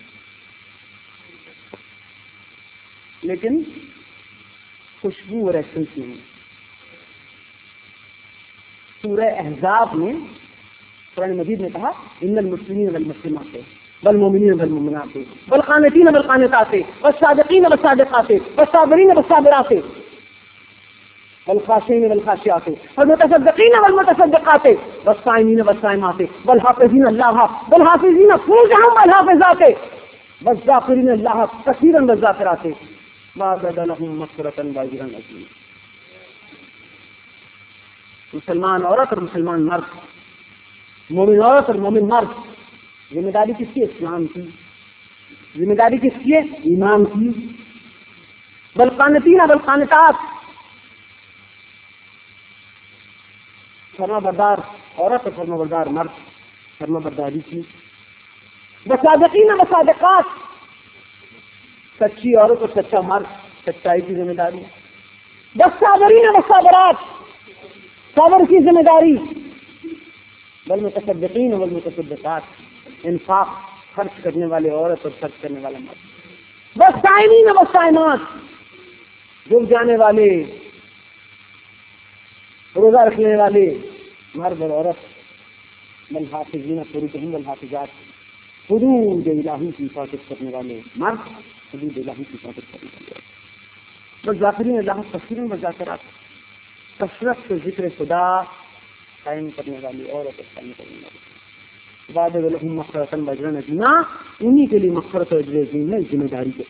لیکن خوشبو اور ایسنس نہیں. سورہ احزاب میں قرآن مجید نے کہا ان المسلمین والمسلمات والمؤمنین والمؤمنات والقانتین والقانتات والصادقین والصادقات والصابرین والصابرات والخاشعين والخاشعات والمتصدقين والمتصدقات والصائمين والصائمات والحافظين الله والحافظين فروجهم والحافظات والذاكرين الله كثيرا والذاكرات وأعد لهم مغفرة وأجرا عظيما. مسلمان عورت اور مسلمان مرد، مومن عورت اور مومن مرد، ذمہ داری کس کی؟ اسلام کی. ذمہ داری کس کی؟ ایمان کی. والقانتین والقانتات، فرما بردار عورت اور فرما بردار مرد، فرما برداری کی. وصادقین وصادقات، سچی عورت اور سچا مرد، سچائی کی ذمہ داری. والصابرین والصابرات، صبر کی ذمہ داری. والمتصدقین والمتصدقات، انفاق، خرچ کرنے والے عورت اور خرچ کرنے والا مرد. والصائمین والصائمات، جھک جانے والے، روزہ رکھنے والے مرد اور عورت. والحافظین فروجہم والحافظات، حدود الہی کی حفاظت کرنے والے مرد، حدود الہی کی حفاظت کرنے والے. والذاکرین اللہ کثیرا والذاکرات، کثرت سے ذکر خدا قائم کرنے والی عورت اور قائم کرنے والی. وعد لهم مغفرۃ واجرا عظیما، انہی کے لیے مغفرت اور اجر عظیم ہے. ذمہ داری کے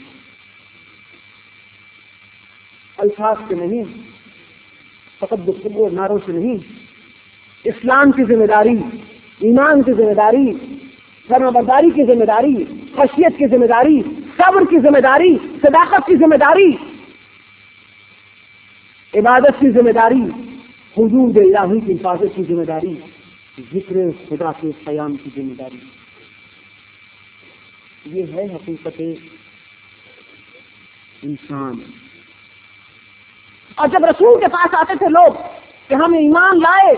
الفاظ سے نہیں، فقط گفتگو اور نعروں سے نہیں. اسلام کی ذمہ داری، ایمان کی ذمہ داری، فرما برداری کی ذمہ داری، خشیت کی ذمہ داری، صبر کی ذمہ داری، صداقت کی ذمہ داری، عبادت کی ذمہ داری، حدود الہی کی حفاظت کی ذمہ داری، ذکر خدا کے قیام کی ذمہ داری. یہ ہے حقیقت انسان. اور جب رسول کے پاس آتے تھے لوگ کہ ہم ایمان لائے،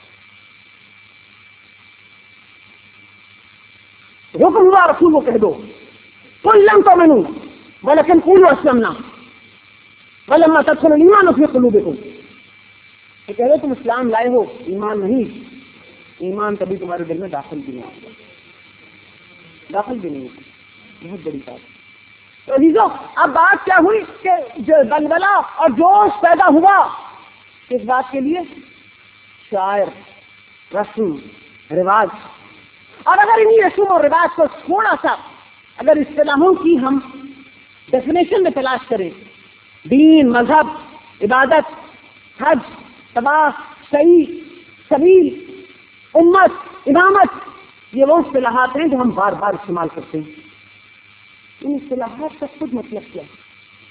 حکم ہوا رسول کو کہہ دو قل لم تؤمنوا ولكن قولوا اسلمنا ولما تدخل الايمان في قلوبكم. یہ کہہ دو تم اسلام لائے ہو، ایمان نہیں. ایمان کبھی تمہارے دل میں داخل بھی نہیں ہوگا، داخل بھی نہیں ہوگا. بہت بڑی بات. تو عزیزو، اب بات کیا ہوئی کہ جو بلبلہ اور جوش پیدا ہوا کس بات کے لیے؟ شاعر रस्म रिवाज। और अगर इन्हीं रस्म और रिवाज को थोड़ा सा अगर इस्तिलाहों की हम डेफिनेशन में तलाश करें, दीन, मजहब, इबादत, हज, तवाफ, सही, सबील, उम्मत, इमामत, ये वो इस्तिलाहात हैं जो हम बार बार इस्तेमाल करते हैं। इन इस्तिलाहात का खुद मतलब क्या है?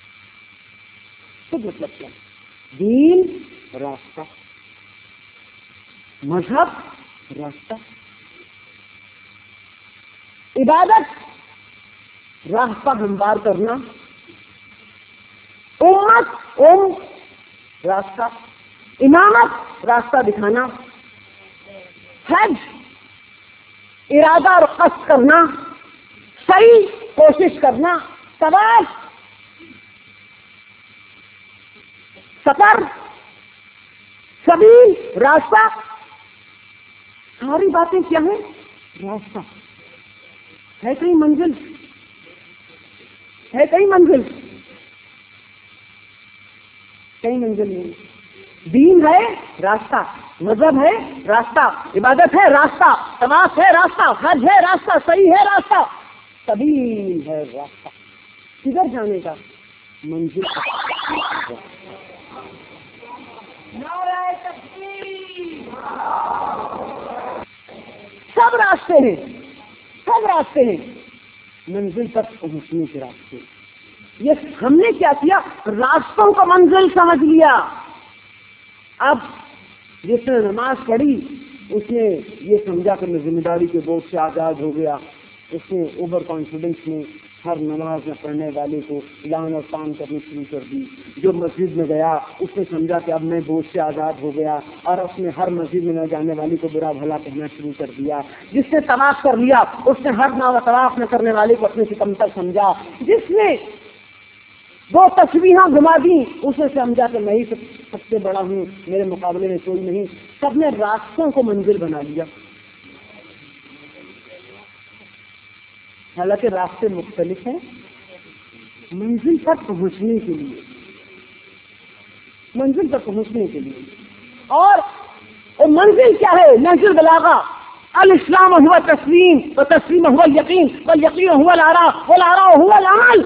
खुद मतलब क्या है? दीन रास्ता, मजहब रास्ता, इबादत राह पर हमवार करना, उम्मत रास्ता, इमामत रास्ता दिखाना, हज इरादा और कस्द करना, सही कोशिश करना, तवाफ सफर, सबील रास्ता, सारी बातें क्या है? रास्ता है। कहीं मंजिल है, कहीं मंजिल, कहीं मंजिल नहीं। दीन है रास्ता, मजहब है रास्ता, इबादत है रास्ता, तवाफ है रास्ता, हज है रास्ता, सही है रास्ता, सबील है रास्ता। किधर जाने का? मंजिल का। सब रास्ते हैं, सब रास्ते हैं मंजिल तक पहुंचने के रास्ते। ये हमने क्या किया? रास्तों को मंजिल समझ लिया। अब जिसने नमाज पढ़ी उसने ये समझा कि मैं जिम्मेदारी के बोझ से आजाद हो गया। उसने ओवर कॉन्फिडेंस में हर नमाज में पढ़ने वाले को लान और तान करनी शुरू कर दी। जो मस्जिद में गया उसने समझा कि अब मैं बोझ से आज़ाद हो गया और उसने हर मस्जिद में न जाने वाली को बुरा भला कहना शुरू कर दिया। जिसने तवाफ कर लिया उसने हर तवाफ न करने वाले को अपने से कमतर समझा। जिसने 2 तस्बीहां घुमा दी उसे समझा कि मैं ही सबसे बड़ा हूँ, मेरे मुकाबले में कोई नहीं। सबने रास्तों को मंजिल बना लिया। हालांकि रास्ते मुख्तलिफ हैं मंजिल पर पहुंचने के लिए, मंजिल पर पहुंचने के लिए। और मंजिल क्या है? मंजिल बलागा अल इस्लाम हुआ तस्लीम, व तस्लीम हुआ यकीन, व यकीन हुआ लारा, व लारा हुआ अमल।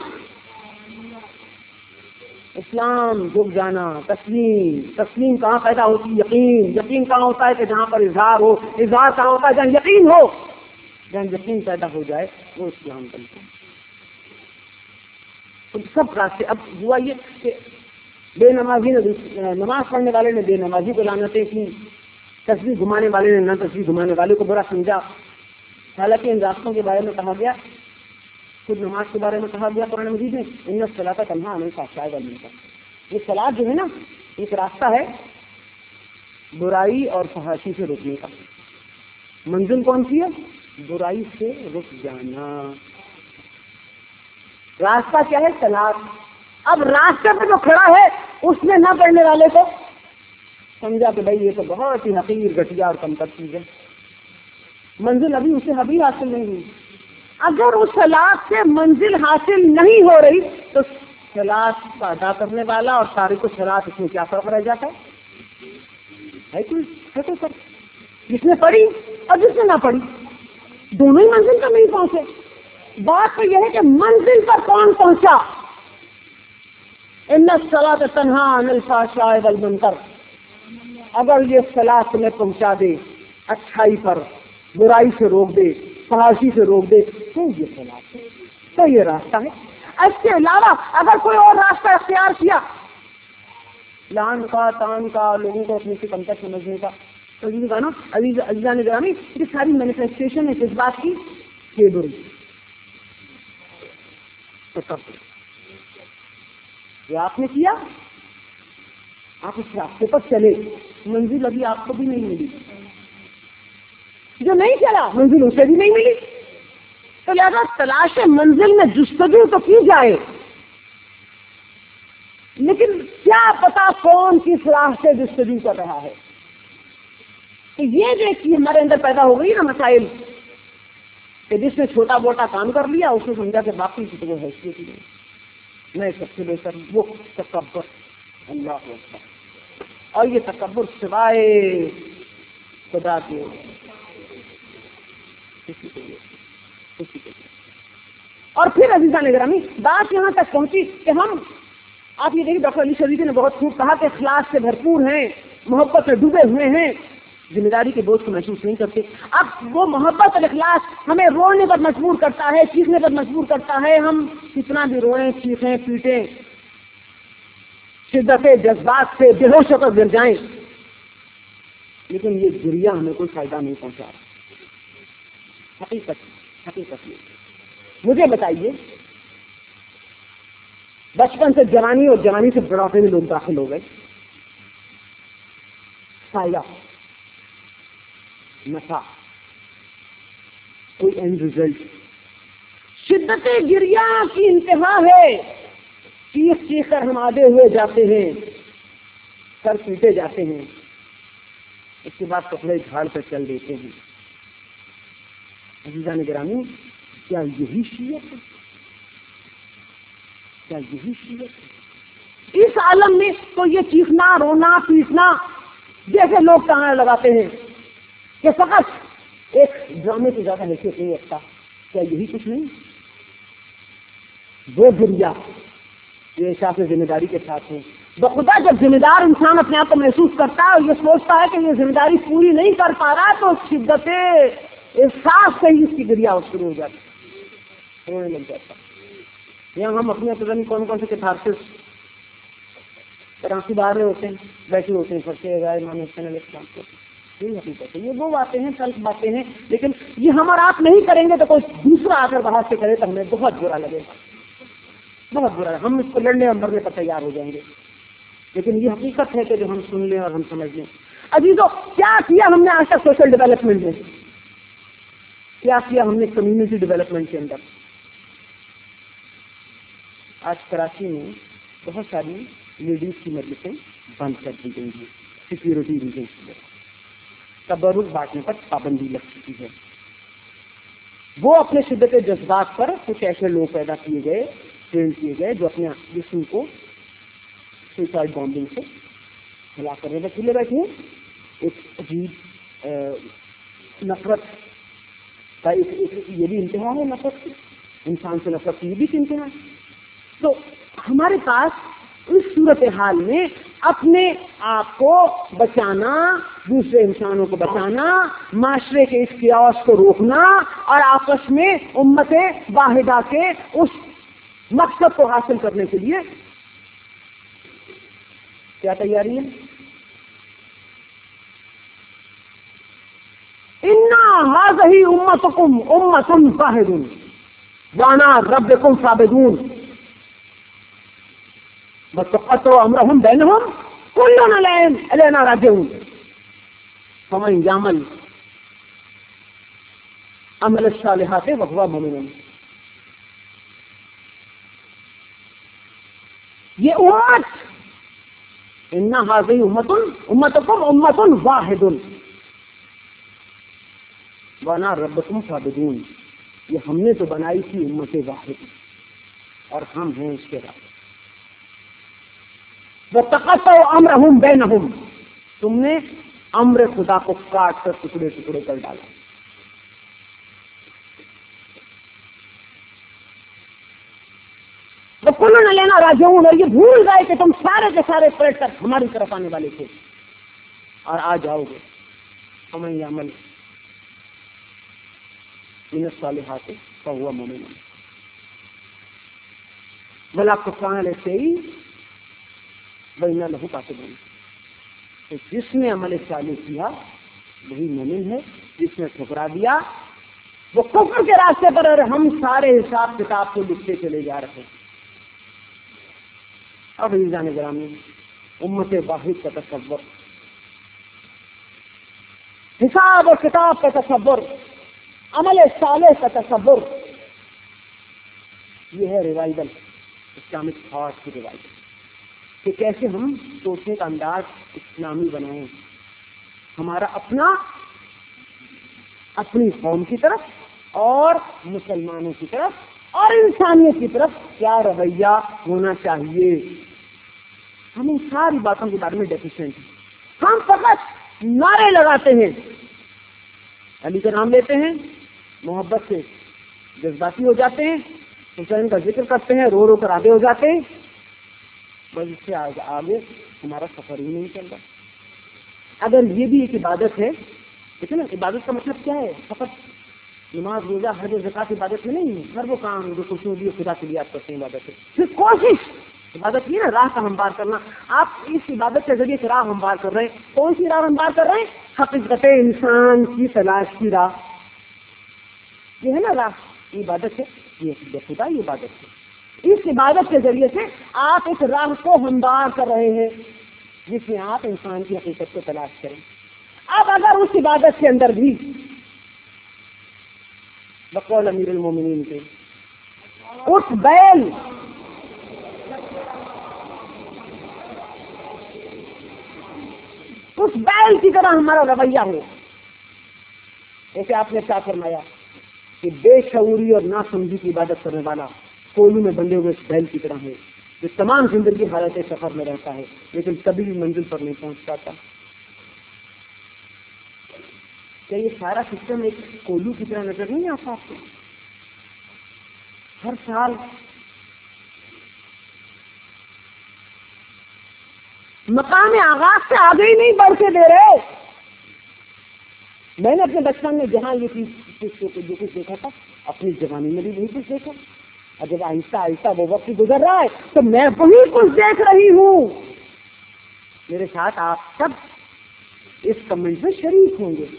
इस्लाम झुक जाना, तस्लीम, तस्लीम कहाँ पैदा होती? यकीन, यकीन कहाँ होता है? कि जहाँ पर इजहार हो, इजहार कहाँ होता है? जहाँ यकीन हो, जहाँ यकीन पैदा हो जाए वो इस्लाम बनता है। तो सब रास्ते। अब हुआ ये कि बेनमाजी ने, नमाज पढ़ने वाले ने बेनमाजी को लानतें की, तस्वीर घुमाने वाले ने न तस्वीर घुमाने वाले को बुरा समझा। हालांकि इन रास्तों के बारे में कहा गया, खुद नमाज के बारे में कहा गया कुरान मजीद में, इन्ना सलाता तन्हा अनिल फ़हशाइ वल मुनकर। ये सलात जो है ना, एक रास्ता है बुराई और फहाशी से रोकने का। मंजिल कौन सी है? बुराई से रुक जाना। रास्ता क्या है? सलात। अब रास्ते पे जो खड़ा है उसने न पढ़ने वाले को समझा कि भाई ये तो बहुत ही हकीर, घटिया और कमतर चीज है। मंजिल अभी उसे अभी हासिल नहीं हुई। अगर उस सलात से मंजिल हासिल नहीं हो रही तो सलात का अदा करने वाला और सारे को सलात, इसमें क्या फर्क रह जाता है? कोई है तो सर, जिसने पढ़ी और जिसने ना पढ़ी दोनों ही मंजिल पर नहीं पहुंचे। बात तो यह है कि मंजिल पर कौन पहुंचा। इन्ना सलात तन्हा अनिल फ़हशाइ वल मुनकर। अगर ये सलात में पहुंचा दे अच्छाई पर, बुराई से रोक दे, फहाशी से रोक दे, तो ये सलात है, तो ये रास्ता है। इसके अलावा अगर कोई और रास्ता इख्तियार किया, लान का, तान का, लोगों को अपने से कमतर समझने का, तो ये कहा ना अजीजा ने ग्रामी, ये सारी मैनिफेस्टेशन है किस बात की? केबल। तो तब ये आपने किया, आप उस रास्ते पर चले, मंजिल अभी आपको भी नहीं मिली। जो नहीं चला मंजिल उसे भी नहीं मिली। तो लिहाजा तलाश मंजिल में जुस्तजू तो की जाए, लेकिन क्या पता कौन किस राह से जुस्तजू कर रहा है। तो ये देखिए हमारे अंदर पैदा हो गई ना मसाइल कि जिसने छोटा मोटा काम कर लिया उसने समझा कि बाकी की तो वो हैसियत ही नहीं, मैं सबसे बेहतर, वो तकब्बुर। अल्लाह। और ये तकब्बुर सिवाय خدا کے اور پھر عزیزان گرامی بات یہاں تک پہنچی کہ ہم آپ یہ دیکھیں ڈاکٹر علی شریفی نے بہت خوب کہا کہ اخلاص سے بھرپور ہیں، محبت میں ڈوبے ہوئے ہیں، ذمہ داری کے بوجھ کو محسوس نہیں کرتے. اب وہ محبت اور اخلاص ہمیں رونے پر مجبور کرتا ہے، چیخنے پر مجبور کرتا ہے. ہم کتنا بھی روئیں، چیخیں، پیٹیں، شدت جذبات سے بے ہوش ہو کر گر جائیں، لیکن یہ ذریعہ ہمیں کوئی فائدہ نہیں پہنچا رہا. حقیقت مجھے بتائیے، بچپن سے جوانی اور جوانی سے بڑھاپے میں لوگ داخل ہو گئے، فائدہ نفع، کوئی اینڈ ریزلٹ. شدت گریہ کی انتہا ہے، چیخ چیخ کر ہم آدھے ہوئے جاتے ہیں، سر پیٹے جاتے ہیں، اس کے بعد کپڑے جھاڑ کر چل دیتے ہیں. عزیزان گرامی، کیا یہی شیعت ہے؟ کیا یہی شیعت ہے؟ اس عالم میں تو یہ چیخنا، رونا، پیٹنا جیسے لوگ کہاں لگاتے ہیں کہ فقط ایک ڈرامے سے زیادہ حیثیت نہیں رکھتا. کیا یہی کچھ نہیں؟ وہ ذریعہ یہ احساس ذمہ داری کے ساتھ ہے. بخدا جب ذمہ دار انسان اپنے آپ کو محسوس کرتا ہے اور یہ سوچتا ہے کہ یہ ذمہ داری پوری نہیں کر پا رہا تو شدت احساس سے ہی اس کی گریہ شروع ہو جاتی، رونے لگ جاتا. یہاں ہم اپنے پتہ نہیں کون کون سے کتھارسس کراچی باہر ہوتے ہیں، بیٹھے ہوتے ہیں، فرشتے امام حسین علیہ السلام کو. یہی حقیقت ہے. یہ وہ باتیں ہیں، سلف باتیں ہیں، لیکن یہ ہم اور آپ نہیں کریں گے تو کوئی دوسرا آ کر باہر سے کرے تو ہمیں بہت برا لگے گا، بہت برا. ہم اس کو لڑنے اور مرنے پر تیار ہو جائیں گے، لیکن یہ حقیقت ہے کہ جو ہم سن لیں اور ہم سمجھ لیں. عزیزو، کیا کیا ہم نے آج تک سوشل ڈیولپمنٹ میں؟ کیا کیا ہم نے کمیونٹی ڈیولپمنٹ کے اندر؟ آج کراچی میں بہت ساری لیڈیز کی مجلسیں بند کر دی گئی ہیں سیکیورٹی ریزن سے. تبرک بانٹنے پر پابندی لگ چکی ہے. وہ اپنے شدت جذبات پر کچھ ایسے لوگ پیدا کیے گئے، ٹرین کیے گئے، جو اپنے جسم کو سوسائڈ بامبنگ سے ہلا کرنے میں کھلے بیٹھے ہیں. ایک عجیب نفرت کا یہ بھی انتہا ہے، نفرت کی، انسان سے نفرت کی یہ بھی انتہا ہے. تو ہمارے پاس اس صورتحال میں اپنے آپ کو بچانا، دوسرے انسانوں کو بچانا، معاشرے کے اس کیاس کو روکنا اور آپس میں امت واحدہ کے اس مقصد کو حاصل کرنے کے لیے کیا تیاری ہے؟ اِنَّا هَٰذِهِ أُمَّتُكُمْ أُمَّةٌ وَاحِدَةٌ وَأَنَا رَبُّكُمْ فَاعْبُدُونِ وَتَقَطَّعُوا أَمْرَهُمْ بَيْنَهُمْ كُلٌّ إِلَيْنَا رَاجِعُونَ فَمَن يَعْمَلْ عَمَلَ الصَّالِحَاتِ وَهُوَ مُؤْمِنٌ. یہ امت، اِنَّا هَٰذِهِ أُمَّتُكُمْ أُمَّةٌ وَاحِدَةٌ وَأَنَا رَبُّكُمْ فَاعْبُدُونِ. یہ ہم نے تو بنائی تھی امت واحد اور ہم ہیں اس کے رب. وَتَقَطَّعُوا أَمْرَهُمْ بَيْنَهُمْ. تم نے امر خدا کو کاٹ کر ٹکڑے ٹکڑے کر ڈالا. وَكُلٌّ إِلَيْنَا رَاجِعُونَ. اور یہ بھول گئے کہ تم سارے کے سارے پلٹ کر ہماری طرف آنے والے تھے اور آ جاؤ گے. فَمَن يَعْمَلْ مِنَ الصَّالِحَاتِ فَهُوَ مُؤْمِنٌ وَلَا كُفْرَانَ لِشَيْءٍ وَإِنَّا لَهُ كَاتِبُونَ. تو جس نے عمل صالح کیا وہی مومن ہے، جس نے ٹھکرا دیا وہ کفر کے راستے پر. اور ہم سارے حساب کتاب کو لکھتے چلے جا رہے ہیں. اب عزیزان گرامی، امت واحد کا تصور، حساب اور کتاب کا تصور، عمل صالح کا تصور، یہ ہے ریوائول، اسلامک تھاٹ کی ریوائول. کہ کیسے ہم سوچنے کا انداز اسلامی بنائیں، ہمارا اپنی قوم کی طرف اور مسلمانوں کی طرف اور انسانیت کی طرف کیا رویہ ہونا چاہیے. ہم ان ساری باتوں کے بارے میں ڈیفیشنٹ ہیں. ہم فقط نعرے لگاتے ہیں علی کا نام لیتے ہیں، محبت سے جذباتی ہو جاتے ہیں، حسین کا ذکر کرتے ہیں، رو رو کر آگے ہو جاتے ہیں، بس اس سے آگے ہمارا سفر ہی نہیں چل رہا۔ اگر یہ بھی ایک عبادت ہے، دیکھیں نا عبادت کا مطلب کیا ہے؟ فقط نماز روزہ حج و زکات عبادت میں نہیں ہے، ہر وہ کام جو خوشی بھی خدا کے لیے آپ کرتے ہیں عبادت ہے۔ پھر کوشش عبادت یہ نا راہ کا ہموار کرنا، آپ اس عبادت کے ذریعے سے راہ ہموار کر رہے ہیں۔ کون سی راہ ہموار کر رہے ہیں؟ حقیقت انسان کی تلاش کی راہ، یہ ہے نا راہ عبادت ہے، یہ خدا ہی عبادت ہے۔ اس عبادت کے ذریعے سے آپ اس راہ کو ہموار کر رہے ہیں جس میں آپ انسان کی حقیقت کو تلاش کریں۔ اب اگر اس عبادت کے اندر بھی بقول امیر المومنین کے اس بیل کی طرح ہمارا رویہ ہو، جیسے آپ نے کیا فرمایا کہ بے شعوری اور ناسمجھی کی عبادت کرنے والا کولو میں بندے ہوئے اس بیل کی طرح ہے جو تمام زندگی حالت سفر میں رہتا ہے لیکن کبھی بھی منزل پر نہیں پہنچ پاتا۔ کیا یہ سارا سسٹم ایک کولو کی طرح نظر نہیں آتا آپ کو؟ ہر سال مقام آغاز سے آگے ہی نہیں بڑھ کے دے رہے۔ میں نے اپنے بچپن میں جہاں یہ چیز جو کچھ دیکھا تھا، اپنی جوانی میں بھی وہی کچھ دیکھا، اور جب آہستہ آہستہ وہ وقت گزر رہا ہے تو میں وہی کچھ دیکھ رہی ہوں۔ میرے ساتھ آپ سب اس کمنٹ میں شریک ہوں گے۔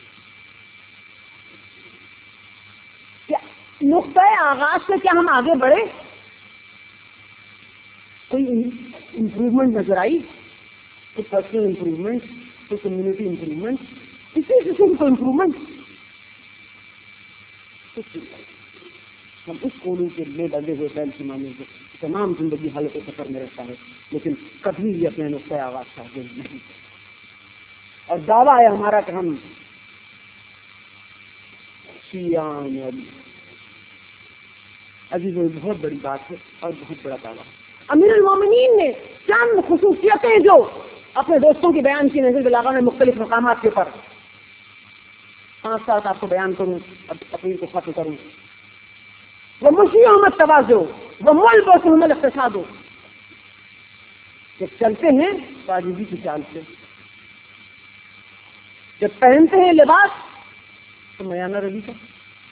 کیا نقطۂ آغاز سے کیا ہم آگے بڑھے؟ کوئی امپروومنٹ نظر آئی؟ کوئی پرسنل امپروومنٹ، کوئی کمیونٹی امپروومنٹ، کسی قسم کو امپروومنٹ؟ ہم اس کولو کے لیے لگے ہوئے بیل کی مانیں گے، تمام زندگی حالت سفر میں رہتا ہے لیکن کبھی بھی اپنے نقطۂ آغاز سے آگے نہیں، اور دعویٰ ہے ہمارا کہ ہم شیعان علی عزیز و بہت بڑی بات ہے اور بہت بڑا دعویٰ۔ امیر المومنین نے چند خصوصیتیں جو اپنے دوستوں کی بیان کی، نظر بلاغہ میں مختلف مقامات کے اوپر 5 سال آپ کو بیان کروں، اب تقریر کو ختم کروں۔ وہ مشیہم التواضع وہ ملبسہم الاقتصاد، جب چلتے ہیں عاجزی کی چال سے، جب پہنتے ہیں لباس تو میانہ روی کا۔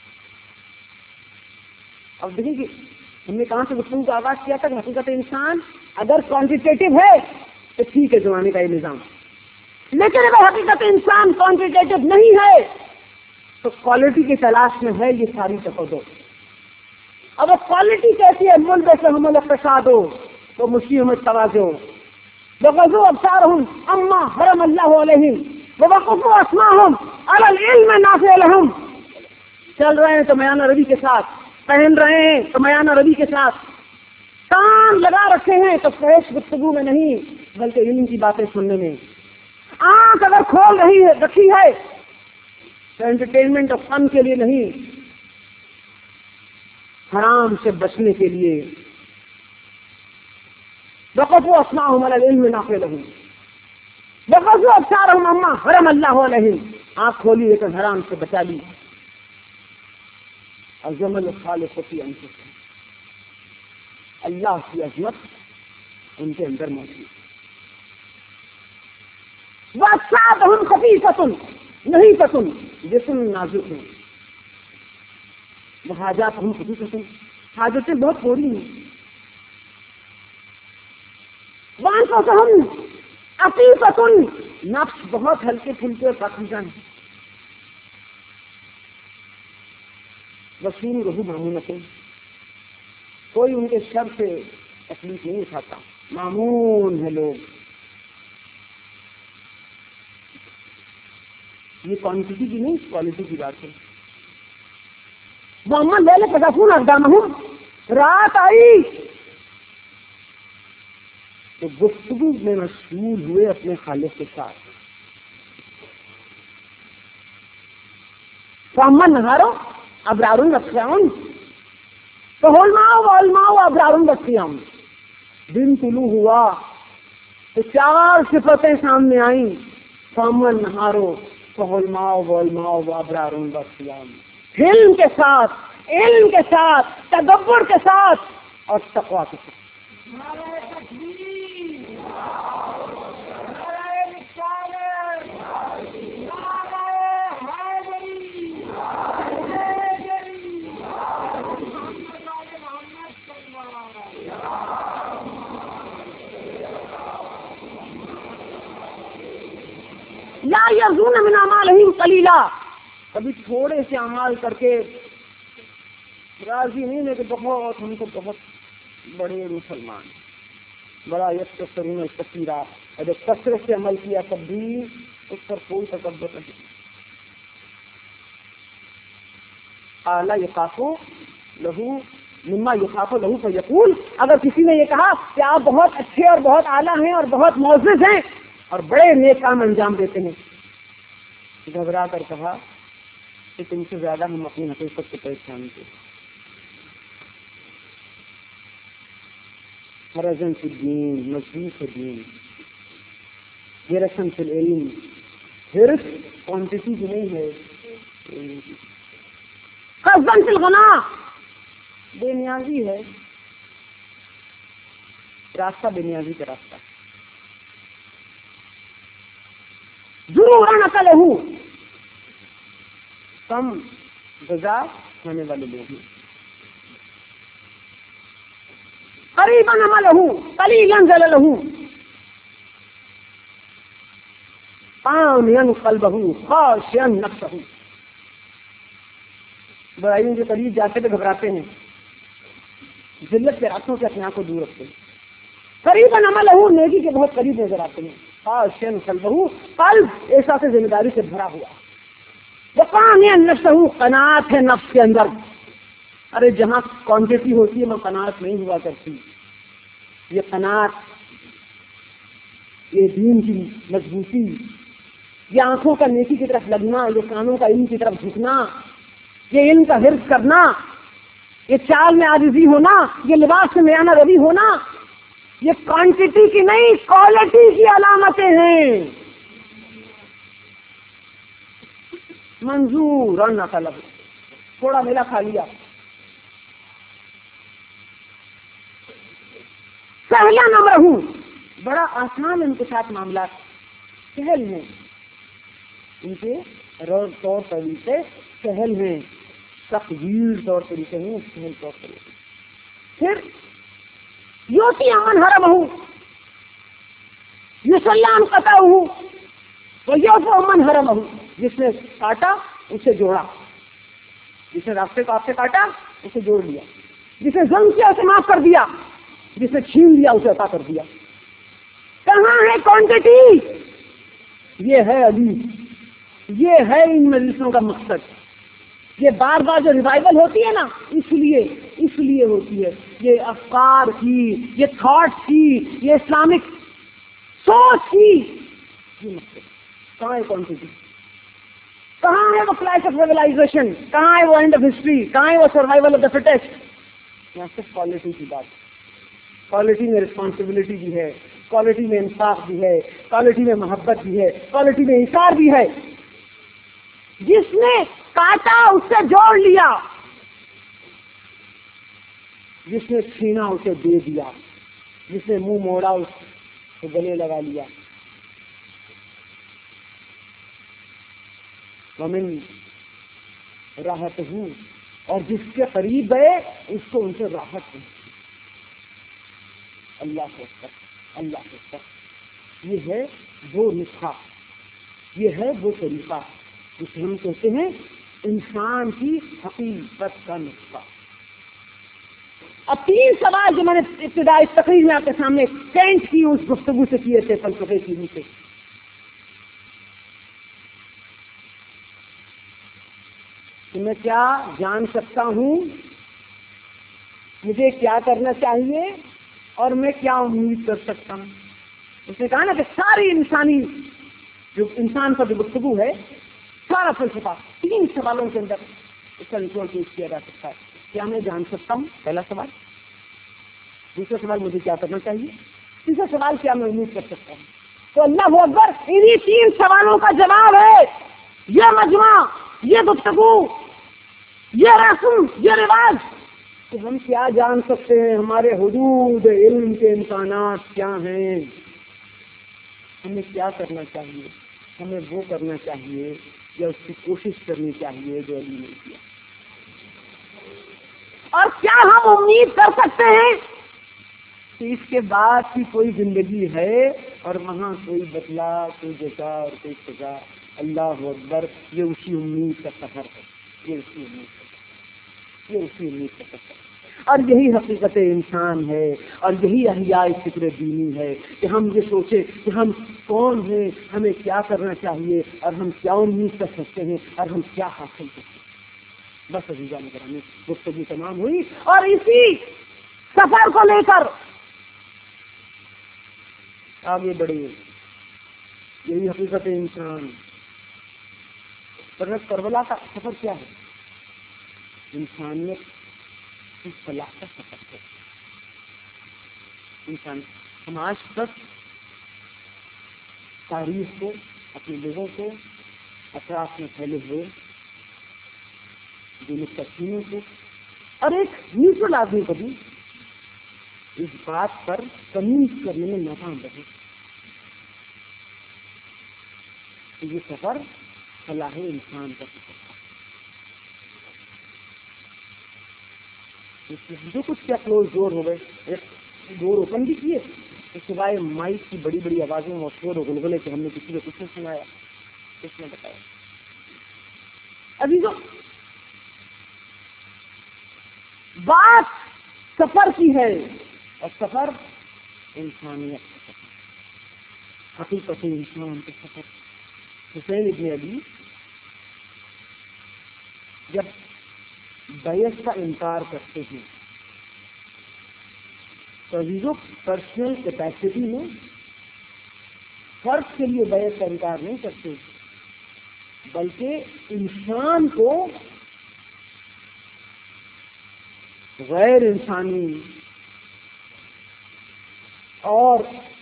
اب دیکھیں کہ ہم نے کہاں سے گفتگو کا آغاز کیا تھا کہ حقیقت انسان اگر کوانٹیٹیو ہے تو ٹھیک ہے زمانے کا یہ نظام، لیکن اگر حقیقت انسان کوانٹیٹیو نہیں ہے تو کوالٹی کی تلاش میں ہے یہ ساری تقدس۔ اب وہ کوالٹی کیسی ہے؟ ملبسہم الاقتصاد وہ مشیہم التواضع وغضوا ابصارہم عما حرم اللہ علیہم ووقفوا اسماءہم علی العلم النافع لہم۔ چل رہے ہیں تو میانہ روی کے ساتھ، پہن رہے ہیں تو میانہ روی کے ساتھ، کان لگا رکھے ہیں تو فحش گفتگو میں نہیں بلکہ علم کی باتیں سننے میں، آنکھ اگر کھول رکھی ہے تو انٹرٹینمنٹ اور فن کے لیے نہیں، حرام سے بچنے کے لیے۔ وقفوا اسماءہم علی العلم النافع لہم وغضوا ابصارہم عما حرم اللہ علیہم، آنکھ کھولی لیکن حرام سے بچا لی۔ عظم الخالق فی انفسہم، اللہ کی عظمت ان کے اندر موجود۔ وَأَجْسَادُهُمْ خَفِيفَةٌ نَحِیفَةٌ، جسم نازک ہیں، وَحَاجَاتُهُمْ خَفِیفَةٌ، حاجتیں بہت تھوڑی ہیں۔ وَأَنفُسُهُمْ عَفِیفَةٌ، نفس بہت ہلکے پھلکے اور پاکیزہ ہیں۔ وَصُدُورُهُمْ مَأْمُونَةٌ، کوئی ان کے شر سے تکلیف نہیں اٹھاتا، مامون ہے لوگ۔ یہ کوانٹٹی کی نہیں، کوالٹی کی بات ہے۔ محمد لے لے پذافون اقدامہم، رات آئی تو گفتگو میں مشغول ہوئے اپنے خالق کے ساتھ۔ محمد نہارو ابرار وصیام تو علماء ابرار وصیام، دن طلوع ہوا تو 4 صفتیں سامنے آئیں، فامن نہارو فعلماء وعلماء وابرار وصيام، علم کے ساتھ، علم کے ساتھ، تدبر کے ساتھ اور تقویٰ کے ساتھ. لا یرجون من اعمالہم قلیلا، کبھی تھوڑے سے اعمال کر کے راضی نہیں ہے کہ بہت ہم تو بہت بڑے مسلمان، بڑا یستکبرون کثیرا، اگر کثرت سے عمل کیا تب بھی اس پر کوئی تکبر نہیں. اعلی یخاف لہو مما یخاف لہو فیقول، اگر کسی نے یہ کہا کہ آپ بہت اچھے اور بہت اعلیٰ ہیں اور بہت معزز ہیں اور بڑے نیک کام انجام دیتے ہیں، گھبرا کر کہا کہ تم سے زیادہ ہم اپنی حقیقت کو پہچانتے ہیں. رزن فی الدین، مضبوط الدین، حرص فی العلم، حرص کوانٹٹی کی نہیں ہے، قصداً فی الغنا، بے نیازی ہے، راستہ بے نیازی کا راستہ. ضرور نقل ہوں، کم غذا کھانے والے لوگ ہیں. قریبا عملہ قلیلا ذللہ، قامیا قلبہ خاشعا نفسہ، برائیوں کے قریب جاتے تو گھبراتے ہیں، ذلت کے راستوں سے اپنے آپ کو دور رکھتے ہیں. قریبا عملہ، نیکی کے بہت قریب نظر آتے ہیں. خاشعا قلبہ، قلب احساس ذمہ داری سے بھرا ہوا. وقامیا نفسہ، قناعت ہے نفس کے اندر. ارے جہاں کوانٹٹی ہوتی ہے وہ قناعت نہیں ہوا کرتی. یہ قناعت، یہ دین کی مضبوطی، یہ آنکھوں کا نیکی کی طرف لگنا، یہ کانوں کا علم کی طرف جھکنا، یہ علم کا حرص کرنا، یہ چال میں عاجزی ہونا، یہ لباس میں میانہ روی ہونا، یہ کوانٹٹی کی نہیں کوالٹی کی علامتیں ہیں. منظور اور نقل، تھوڑا میلا کھا لیا. سہلا نہ رہوں، بڑا آسان ان کے ساتھ معاملات سہل ہیں، ان کے طور طریقے سہل ہیں، تقویر طور طریقے ہیں، سہل طور طریقے. پھر یوتی امن حرم ہوں، یسلام قطع ہوں، وہ یوت امن حرم ہوں، جس نے کاٹا اسے جوڑا، جس نے راستے کو آپ سے کاٹا اسے جوڑ لیا، جس نے ظلم کیا اسے معاف کر دیا، جس نے چھین لیا اسے عطا کر دیا. کہاں ہے کوانٹٹی؟ یہ ہے علی، یہ ہے ان مجلسوں کا مقصد. یہ بار بار جو ریوائول ہوتی ہے نا، اس لیے ہوتی ہے. یہ افکار کی، یہ تھاٹس کی، یہ اسلامک سوچ کی، یہ مقصد. کہاں ہے کوانٹٹی؟ کہاں ہے وہ کلاس آف ریولائزیشن؟ کہاں ہے وہ اینڈ آف ہسٹری؟ کہاں ہے وہ سروائول آف دا فٹیسٹ؟ یہاں صرف کوالٹی کی بات. کوالٹی میں رسپانسبلٹی بھی ہے، کوالٹی میں انصاف بھی ہے، کوالٹی میں محبت بھی ہے، کوالٹی میں انصاف بھی ہے. جس نے کاٹا اس سے جوڑ لیا، جس نے چھینا اسے دے دیا، جس نے منہ موڑا اس کو گلے لگا لیا. ومن راحت ہوں، اور جس کے قریب گئے اس کو ان سے راحت ہوئی. اللہ کے اکبر، اللہ کے اکبر. یہ ہے وہ نسخہ، یہ ہے وہ طریقہ جسے ہم کہتے ہیں انسان کی حقیقت کا نسخہ. اب 3 سوال جو میں نے ابتدائی تقریر میں آپ کے سامنے پینٹ کی اس گفتگو سے کیے تھے، فلسفے کی سے. کہ میں کیا جان سکتا ہوں، مجھے کیا کرنا چاہیے، اور میں کیا امید کر سکتا ہوں. اس نے کہا نا کہ ساری انسانی جو انسان کا جو گفتگو ہے، سارا فلسفہ 3 سوالوں کے اندر اس کا نچوڑ پیش کیا جا سکتا ہے. کیا میں جان سکتا ہوں، پہلا سوال. دوسرا سوال، مجھے کیا کرنا چاہیے. تیسرا سوال، کیا میں امید کر سکتا ہوں. تو اللہ اکبر، انہی 3 سوالوں کا جواب ہے یہ مجمع، یہ گفتگو، یہ رسم، یہ رواج، تو ہم کیا جان سکتے ہیں ہمارے حدود علم کے امکانات کیا ہیں؟ ہمیں کیا کرنا چاہیے؟ ہمیں وہ کرنا چاہیے یا اس کی کوشش کرنی چاہیے جو علی نے کیا؟ اور کیا ہم امید کر سکتے ہیں کہ اس کے بعد کی کوئی زندگی ہے اور وہاں کوئی بدلا، کوئی جزا اور کوئی سزا؟ اللہ اکبر، یہ اسی امید کا سفر ہے، یہ اسی امید کا سفر ہے، اور یہی حقیقت انسان ہے، اور یہی احیاء فکر دینی ہے کہ ہم یہ سوچیں کہ ہم کون ہیں، ہمیں کیا کرنا چاہیے، اور ہم کیا امید کر سکتے ہیں، اور ہم کیا حاصل کر سکتے ہیں۔ بس عزیزان گرامی، گفتگو تمام ہوئی، اور اسی سفر کو لے کر آگے بڑھے، یہی حقیقت انسان۔ کربلا کا سفر کیا ہے؟ انسانیت کی فلاح کا سفر ہے۔ انسان ہم آج تک تاریخ کو، اپنے لوگوں کو، اطراف میں پھیلے ہوئے دینی تقسیموں کو، اور ایک نیوٹرل آدمی کو بھی اس بات پر تمیز کرنے میں ناکام رہے کہ یہ سفر فلاح انسان کا سفر ہے۔ جو کچھ کیا کلوز ڈور ہو گئے، ایک ڈور اوپن بھی کیے، سوائے مائک کی بڑی بڑی آوازیں اور شور و غلغلے کہ ہم نے کسی کو کچھ نہیں سنایا، کچھ نے بتایا۔ عزیزوں، بات سفر کی ہے، اور سفر انسانیت کا سفر، حقیقت انسان کا سفر۔ حسین ابن علی جب بیعت کا انکار کرتے ہیں تو عزیزوں پرسنل کیپیسٹی میں فرق کے لیے بیعت کا انکار نہیں کرتے، بلکہ انسان کو غیر انسانی اور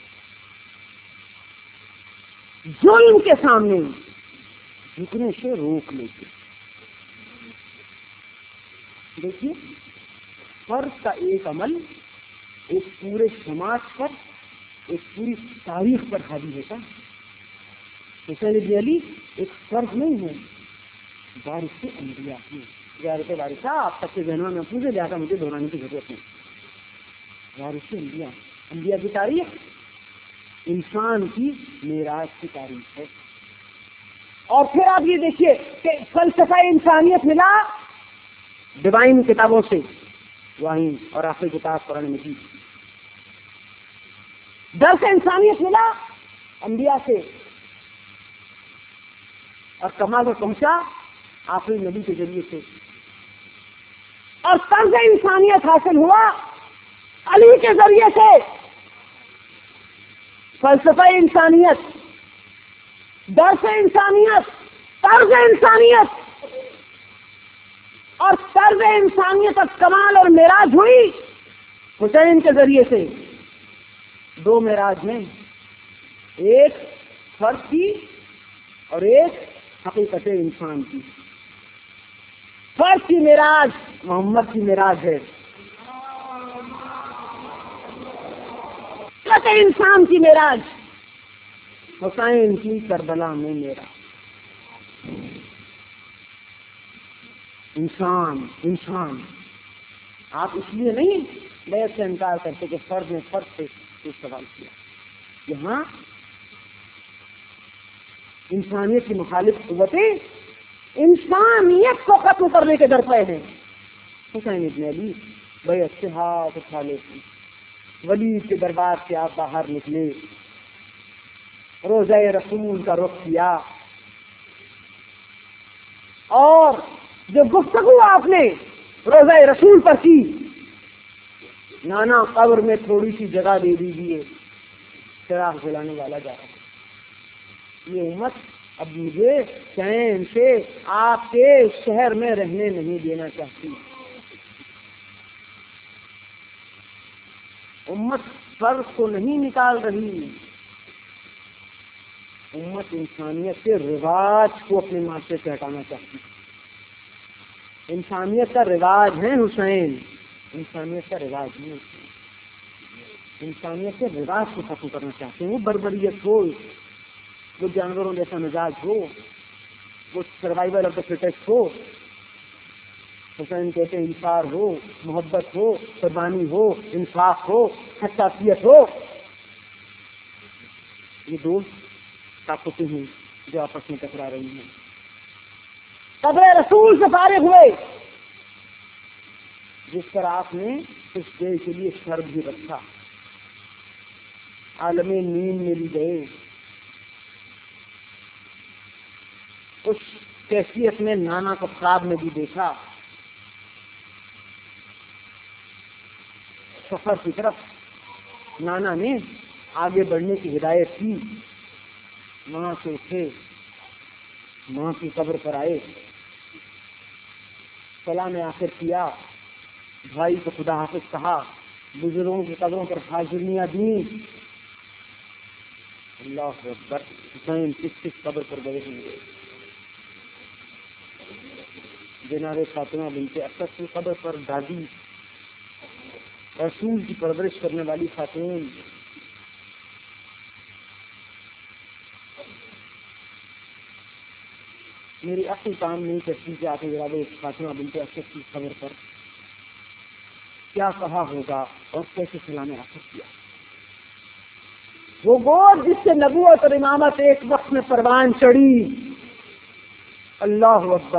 ظلم کے سامنے جھکنے سے روک لیتے۔ دیکھیے، فرض کا ایک عمل ایک پورے سماج پر، ایک پوری تاریخ پر حاوی ہوتا ہے۔ حسین ابن علی ایک فرض نہیں ہے، وارث انبیاء ہیں۔ زیارت وارثہ آپ سب کے ذہنوں میں محفوظ ہے، لہٰذا مجھے دہرانے کی ضرورت نہیں۔ وارث انبیاء، انبیاء کی تاریخ انسان کی میراث کی تاریخ ہے۔ اور پھر آپ یہ دیکھیے کہ فلسفہ انسانیت ملا ڈیوائن کتابوں سے، وحی اور آخری کتاب قرآن مجید۔ درس انسانیت ملا انبیاء سے، اور کمال کو پہنچا آخری نبی کے ذریعے سے، اور طرز انسانیت حاصل ہوا علی کے ذریعے سے۔ فلسفہ انسانیت، درس انسانیت، طرز انسانیت، اور طرز انسانیت اور کمال اور معراج ہوئی حسین کے ذریعے سے۔ دو معراج میں، ایک فرد کی اور ایک حقیقت انسان کی۔ فرد کی معراج محمد کی معراج ہے، حقیقت انسان کی معراج حسین کی کربلا میں معراج۔ انسان آپ اس لیے نہیں بیعت سے انکار کرتے کہ فرد نے فرد سے سوال کیا۔ یہاں انسانیت کی مخالف قوتیں انسانیت کو ختم کرنے کے درپے ہیں۔ حسین ابن علی بیعت سے ہاتھ اٹھا لیتے، ولید کے دربار سے آپ باہر نکلے، روضہ رسول کا رخ کیا، اور جو گفتگو آپ نے روضہ رسول پر کی، نانا قبر میں تھوڑی سی جگہ دے دیجیے، چراغ جلانے والا جا رہا ہے۔ یہ امت اب مجھے چین سے آپ کے شہر میں رہنے نہیں دینا چاہتی۔ امت فرض کو نہیں نکال رہی، امت انسانیت کے رواج کو اپنے معاشرے سے ہٹانا چاہتی ہے۔ انسانیت کا رواج ہے حسین، انسانیت کا رواج نہیں، انسانیت کے رواج کو ختم کرنا چاہتے ہیں۔ وہ بربریت ہو، وہ جانوروں جیسا مزاج ہو، وہ سروائیول آف دا فٹیسٹ ہو، حسین کہتے ہیں انصار ہو، محبت ہو، قربانی ہو، انصاف ہو، حساسیت ہو۔ یہ دو طاقتیں ہیں جو آپس میں ٹکرا رہی ہیں۔ قبر رسول سے فارغ ہوئے، جس پر آپ نے کچھ دیر کے لیے سر بھی رکھا، عالم نیند میں بھی گئے، اس کیفیت میں نانا کو خواب میں بھی دیکھا، سفر کی طرف نانا نے آگے بڑھنے کی ہدایت کی، وہاں سے اٹھے، ماں کی قبر پر آئے، سلام آخر کیا، بھائی کو خدا حافظ کہا، بزرگوں کی قبروں پر حاضریاں دیں۔ اللہ اکبر، حسین کس قبر پر گئے ہوں گے؟ جناب فاطمہ بنت اسد کی قبر پر دادی، رسول کی پرورش کرنے والی خاتون، میری عقل کام نہیں کرتی کہ آپ جناب فاطمہ بنت اسد کی قبر پر کیا کہا ہوگا اور کیسے سلام آخر کیا۔ وہ گود جس سے نبوت اور امامت ایک وقت میں پروان چڑھی، اللہ اکبر۔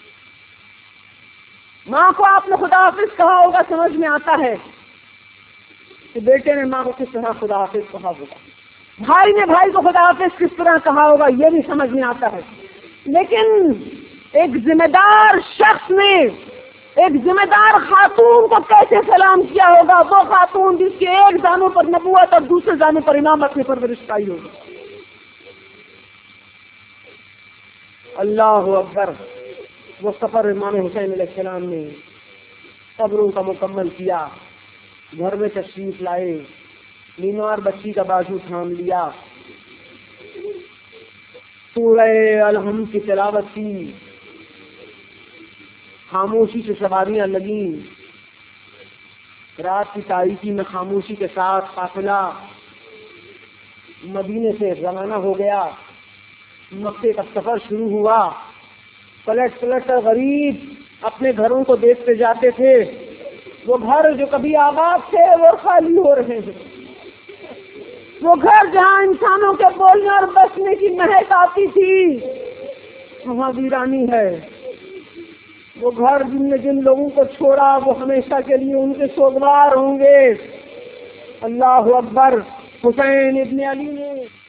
ماں کو آپ نے خدا حافظ کہا ہوگا، سمجھ میں آتا ہے کہ بیٹے نے ماں کو کس طرح خدا حافظ کہا ہوگا، بھائی نے بھائی کو خدا حافظ کس طرح کہا ہوگا، یہ بھی سمجھ میں آتا ہے۔ لیکن ایک ذمہ دار شخص نے ایک ذمہ دار خاتون کو کیسے سلام کیا ہوگا، وہ خاتون جس کے ایک دانوں پر نبوت اور دوسرے دانوں پر امامت میں پرورش پائی ہوگی۔ اللہ اکبر۔ وہ سفر امام حسین علیہ السلام نے قبروں کا مکمل کیا، گھر میں تشریف لائے، بیمار بچی کا بازو تھام لیا، سورہ الحمد کی تلاوت کی، خاموشی سے سواریاں لگیں، رات کی تاریکی میں خاموشی کے ساتھ قافلہ مدینے سے روانہ ہو گیا، مکے کا سفر شروع ہوا۔ پلٹ پلٹ کر غریب اپنے گھروں کو دیکھتے جاتے تھے، وہ گھر جو کبھی آباد تھے وہ خالی ہو رہے ہیں، وہ گھر جہاں انسانوں کے بولنے اور بسنے کی مہک آتی تھی وہاں ویرانی ہے، وہ گھر جن نے جن لوگوں کو چھوڑا وہ ہمیشہ کے لیے ان کے سوگوار ہوں گے۔ اللہ اکبر۔ حسین ابن علی نے